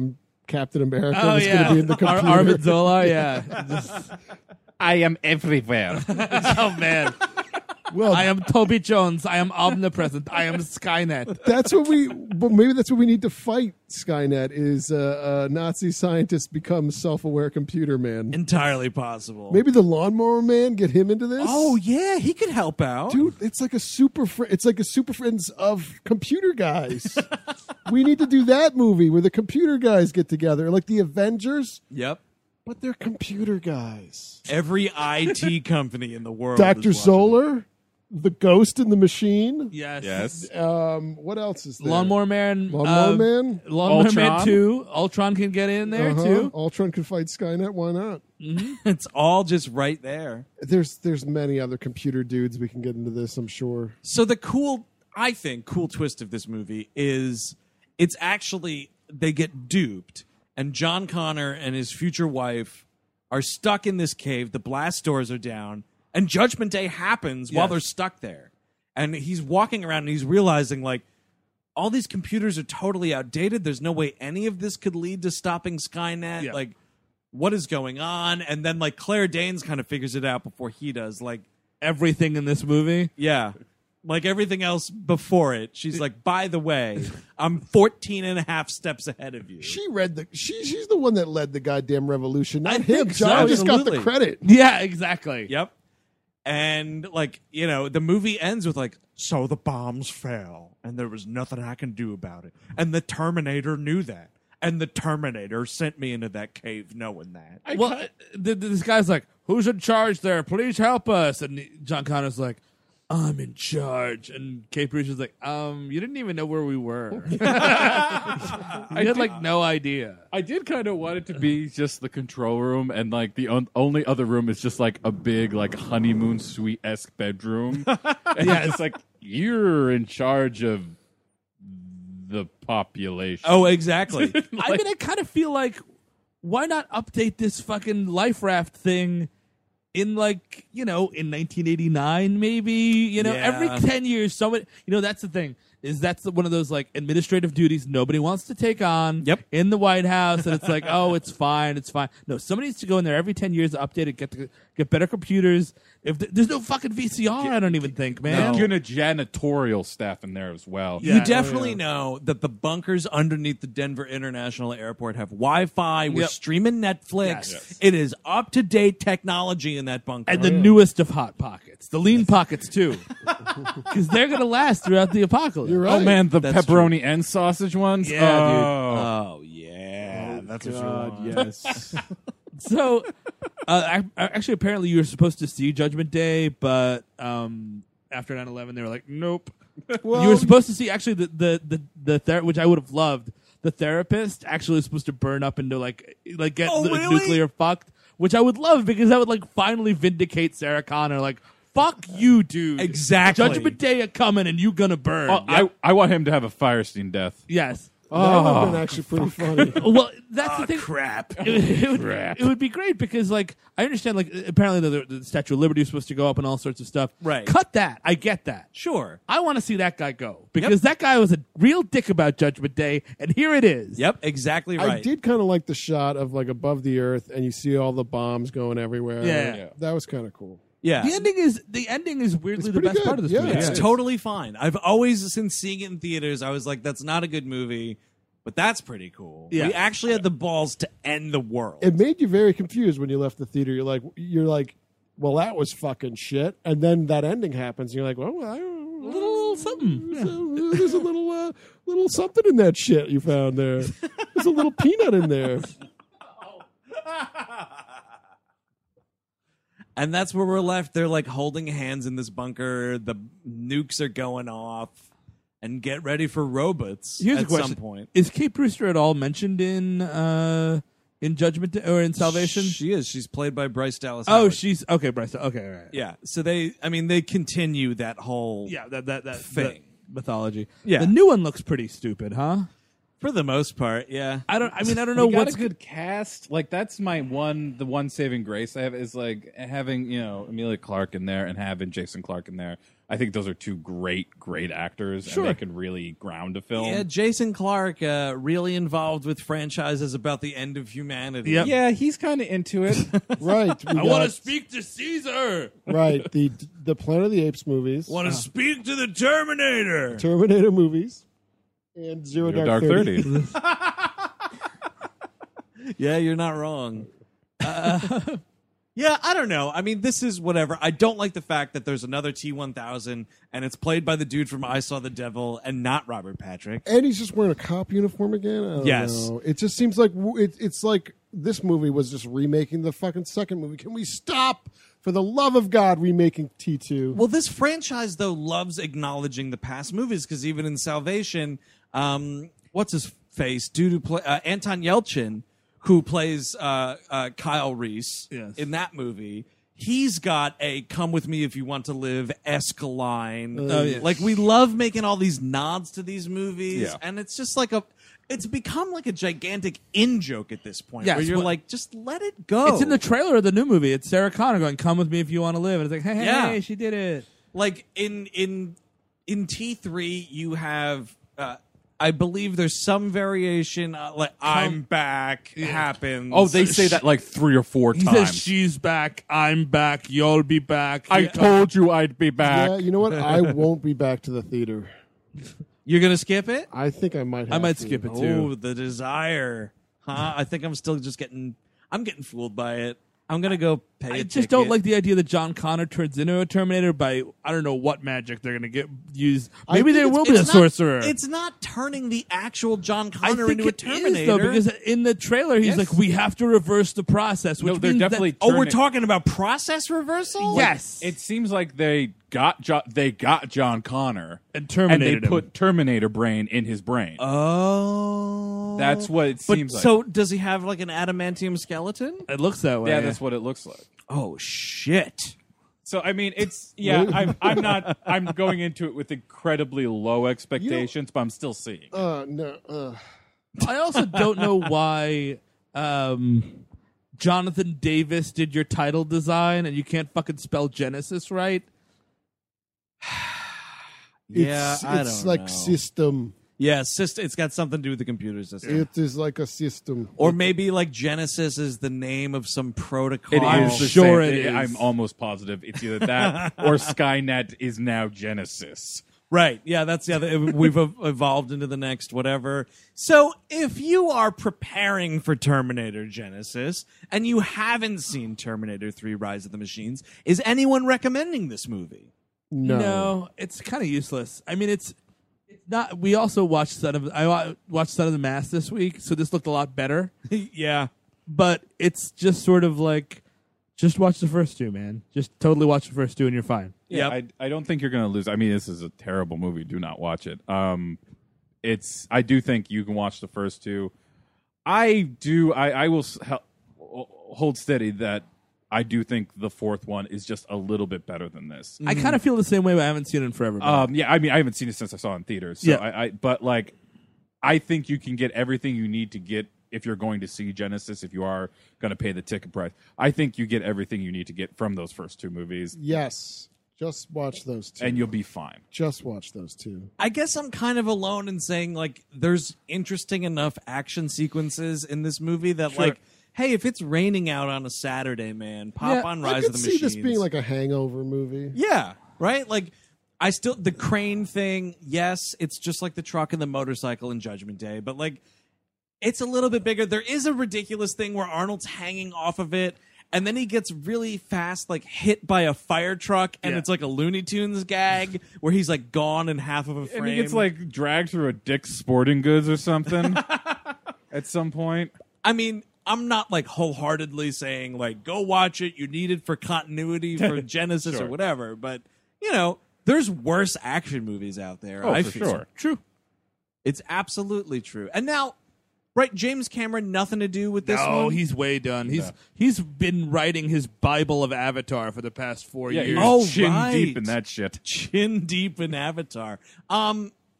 Captain America Oh that's going yeah, to be in the computer. Arvid Zola. Yeah. Just- I am everywhere. oh man. Well, I am Toby Jones. I am omnipresent. I am Skynet. that's what but maybe that's what we need to fight. Skynet is Nazi scientists become self-aware computer man. Entirely possible. Maybe the Lawnmower Man, get him into this. Oh yeah, he could help out. Dude, it's like a super friends of computer guys. We need to do that movie where the computer guys get together, like the Avengers, Yep. but they're computer guys. Every IT company in the world. Dr. is watching. Solar, the Ghost in the Machine. Yes. Yes. What else is there? Lawnmower Man. Lawnmower Man. Lawnmower Man Ultron. 2. Ultron can get in there Uh-huh. too. Ultron can fight Skynet. Why not? It's all just right there. There's many other computer dudes we can get into this, I'm sure. So the cool twist of this movie is it's actually they get duped, and John Connor and his future wife are stuck in this cave. The blast doors are down, and Judgment Day happens while Yes. they're stuck there. And he's walking around and he's realizing, like, all these computers are totally outdated. There's no way any of this could lead to stopping Skynet. Yeah. Like, what is going on? And then, like, Claire Danes kind of figures it out before he does. Like, Everything in this movie. yeah. Like everything else before it, she's like, by the way, I'm 14 and a half steps ahead of you. She's the one that led the goddamn revolution, not I him. think so. John just got the Absolutely. credit. Yeah, exactly. Yep. And, like, you know, the movie ends with, like, so the bombs fell, and there was nothing I can do about it. And the Terminator knew that. And the Terminator sent me into that cave knowing that. Well, this guy's like, "Who's in charge there? Please help us." And John Connor's like, "I'm in charge." And Kate Boucher's like, "You didn't even know where we were. You had like no idea." I did kind of want it to be just the control room, and like the only other room is just like a big like honeymoon suite-esque bedroom. And Yeah. it's like you're in charge of the population. Oh, exactly. I mean, I kind of feel like, why not update this fucking life raft thing in like, you know, in 1989 maybe, you know, Yeah. every 10 years someone, you know, that's the thing, is that's one of those like administrative duties nobody wants to take on Yep. in the White House, and it's like, oh, it's fine. No, somebody needs to go in there every 10 years to update it, get better computers. If there's no fucking VCR, I don't even think, man. Get a janitorial staff in there as well. Yeah. You definitely know that the bunkers underneath the Denver International Airport have Wi-Fi. We're Yep. streaming Netflix. Yes. It is up-to-date technology in that bunker. And the newest of Hot Pockets, the Lean Pockets too, because they're gonna last throughout the apocalypse. You're right. Oh man, the That's pepperoni and sausage ones. Yeah, dude. Oh, yeah. That's what you want. yes. So, actually, apparently, you were supposed to see Judgment Day, but after 9/11, they were like, "Nope." Well, You were supposed to see actually the which I would have loved. The therapist actually was supposed to burn up into like get Oh, really? nuclear fucked, which I would love because that would like finally vindicate Sarah Connor. Like, fuck you, dude. Exactly. Judgment Day coming and you gonna burn. Well, I want him to have a Firestein death. Yes. that would have been actually pretty funny. Well, that's the thing. Crap. It would be great because, like, I understand, like, apparently the Statue of Liberty is supposed to go up and all sorts of stuff. Right. Cut that. I get that. Sure. I want to see that guy go because that guy was a real dick about Judgment Day, and here it is. Yep, exactly right. I did kind of like the shot of like above the earth, and you see all the bombs going everywhere. Yeah. That was kind of cool. Yeah. The ending is weirdly It's the pretty best good. part of this Yeah, movie. it's It's totally fine. I've always, since seeing it in theaters, I was like, that's not a good movie, but that's pretty cool. Yeah. We actually had the balls to end the world. It made you very confused when you left the theater. You're like, well, that was fucking shit. And then that ending happens. And you're like, well, I don't know. Little something. There's a little something in that shit you found there. There's a little peanut in there. And that's where we're left. They're like holding hands in this bunker. The nukes are going off. And get ready for robots Here's a at question. some point. Is Kate Brewster at all mentioned in Judgment Day or in Salvation? She is. She's played by Bryce Dallas Oh, Howard. she's okay, Bryce. Okay, all right. Yeah. So they continue that whole Yeah, that thing. mythology. Yeah. The new one looks pretty stupid, huh? For the most part, yeah. I don't know We got what's a good cast. Like that's the one saving grace I have is like having Emilia Clarke in there and having Jason Clarke in there. I think those are two great actors, Sure. and they can really ground a film. Yeah, Jason Clarke really involved with franchises about the end of humanity. Yep. Yeah, he's kind of into it. Right. I want to speak to Caesar. Right. The Planet of the Apes movies, Want to speak to the Terminator. Terminator movies, and Zero Dark 30. Yeah, you're not wrong. Yeah, I don't know. I mean, this is whatever. I don't like the fact that there's another T-1000 and it's played by the dude from I Saw the Devil and not Robert Patrick. And he's just wearing a cop uniform again. I don't Yes. know. It just seems like it's like this movie was just remaking the fucking second movie. Can we stop, for the love of God, remaking T2? Well, this franchise, though, loves acknowledging the past movies because even in Salvation, what's his face? Dude who play Anton Yelchin, who plays Kyle Reese Yes. in that movie, he's got a "come with me if you want to live"-esque line. Oh, yeah. Like, we love making all these nods to these movies, Yeah. and it's just like it's become like a gigantic in-joke at this point, Yes, where you're well- like, just let it go. It's in the trailer of the new movie. It's Sarah Connor going, "Come with me if you want to live." And it's like, hey, Yeah. hey, she did it. Like in T3, you have I believe there's some variation like I'm back happens. Oh, they say that like 3 or 4 He times. says, "She's back. I'm back. You'll be back." I told you I'd be back. Yeah, you know what? I won't be back to the theater. You're gonna skip it? I think I might. Have might to. skip it Oh, too. the desire. Huh? I think I'm still just I'm getting fooled by it. I'm gonna go pay. I a just don't ticket. like the idea that John Connor turns into a Terminator by I don't know what magic they're gonna get used. I Maybe think there it's- will be a It's not- sorcerer. It's not turning the actual John I Connor think into a it is, Terminator. though, because in the trailer he's Yes. like, "We have to reverse the process." Which No, they're means definitely. that, oh, we're turning- talking about process reversal. yes, It seems like they got John Connor and and Terminator. they put Terminator brain in his brain. Oh, That's what it But seems like. so does he have like an adamantium skeleton? It looks that way. Yeah, that's what it looks like. Oh shit! So I mean, it's I'm going into it with incredibly low expectations, but I'm still seeing. No. I also don't know why Jonathan Davis did your title design and you can't fucking spell Genesis right. Yeah, I it's don't like know. system. Yeah, it's got something to do with the computer system. It is like a system. Or maybe like Genesis is the name of some protocol. It I'm is the sure same. it is. I'm almost positive it's either that or Skynet is now Genesis. Right. Yeah, we've evolved into the next whatever. So if you are preparing for Terminator Genesis and you haven't seen Terminator 3 Rise of the Machines, is anyone recommending this movie? No. It's kind of useless. I mean, it's not. We also watched I watched Son of the Mass this week, so this looked a lot better. Yeah. But it's just sort of like, just watch the first two, man. Just totally watch the first two, and you're fine. Yeah, Yep. I don't think you're going to lose. I mean, this is a terrible movie. Do not watch it. I do think you can watch the first two. I will hold steady that I do think the fourth one is just a little bit better than this. I kind of feel the same way, but I haven't seen it in forever. Yeah, I mean, I haven't seen it since I saw it in theaters. So Yeah. but like, I think you can get everything you need to get if you're going to see Genesis. If you are going to pay the ticket price, I think you get everything you need to get from those first two movies, Yes. Just watch those two. and you'll be fine. Just watch those two. I guess I'm kind of alone in saying like there's interesting enough action sequences in this movie that like, hey, if it's raining out on a Saturday, man, pop on I Rise could of the see Machines. this being like a hangover movie. Yeah, right? Like the crane thing, yes, it's just like the truck and the motorcycle in Judgment Day, but like it's a little bit bigger. There is a ridiculous thing where Arnold's hanging off of it and then he gets really fast like hit by a fire truck and Yeah. it's like a Looney Tunes gag where he's like gone in half of a frame. And he gets like dragged through a Dick's Sporting Goods or something at some point. I mean, I'm not like wholeheartedly saying like go watch it, you need it for continuity for Genesis or Sure. whatever, but you know, there's worse action movies out there. Oh, I for feel. sure. True. It's absolutely true. And now, right, James Cameron, nothing to do with this No, one? he's way done. He's been writing his Bible of Avatar for the past 4 Yeah, years. he's Oh, chin right. deep in that shit. Chin deep in Avatar.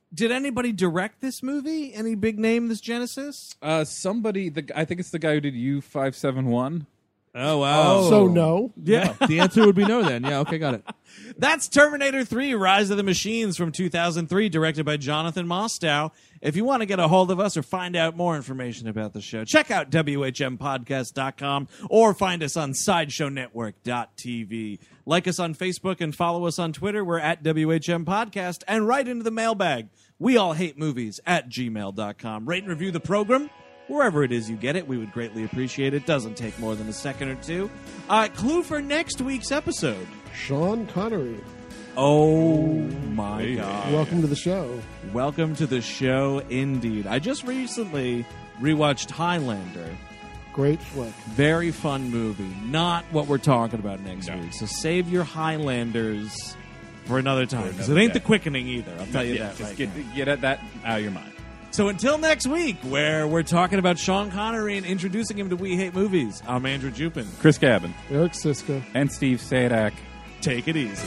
Did anybody direct this movie? Any big name this Genesis? Somebody, I think it's the guy who did U571. Oh, wow. So no. Yeah. The answer would be no then. Yeah, okay, got it. That's Terminator 3, Rise of the Machines from 2003, directed by Jonathan Mostow. If you want to get a hold of us or find out more information about the show, check out WHMPodcast.com or find us on SideshowNetwork.tv. Like us on Facebook and follow us on Twitter. We're at WHM Podcast. And write into the mailbag, weallhatemovies at gmail.com. Rate and review the program wherever it is you get it. We would greatly appreciate it. Doesn't take more than a second or two. Clue for next week's episode. Sean Connery. Oh, my God. Welcome to the show. Welcome to the show, indeed. I just recently rewatched Highlander. Great flick. Very fun movie. Not what we're talking about next week. So save your Highlanders for another time. Because it ain't The Quickening either. I'll tell you that just right now. get at that out of your mind. So until next week, where we're talking about Sean Connery and introducing him to We Hate Movies, I'm Andrew Jupin. Chris Cabin. Eric Siska. And Steve Sadak. Take it easy.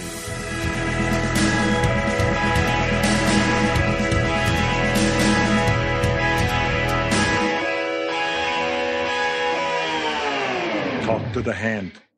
Talk to the hand.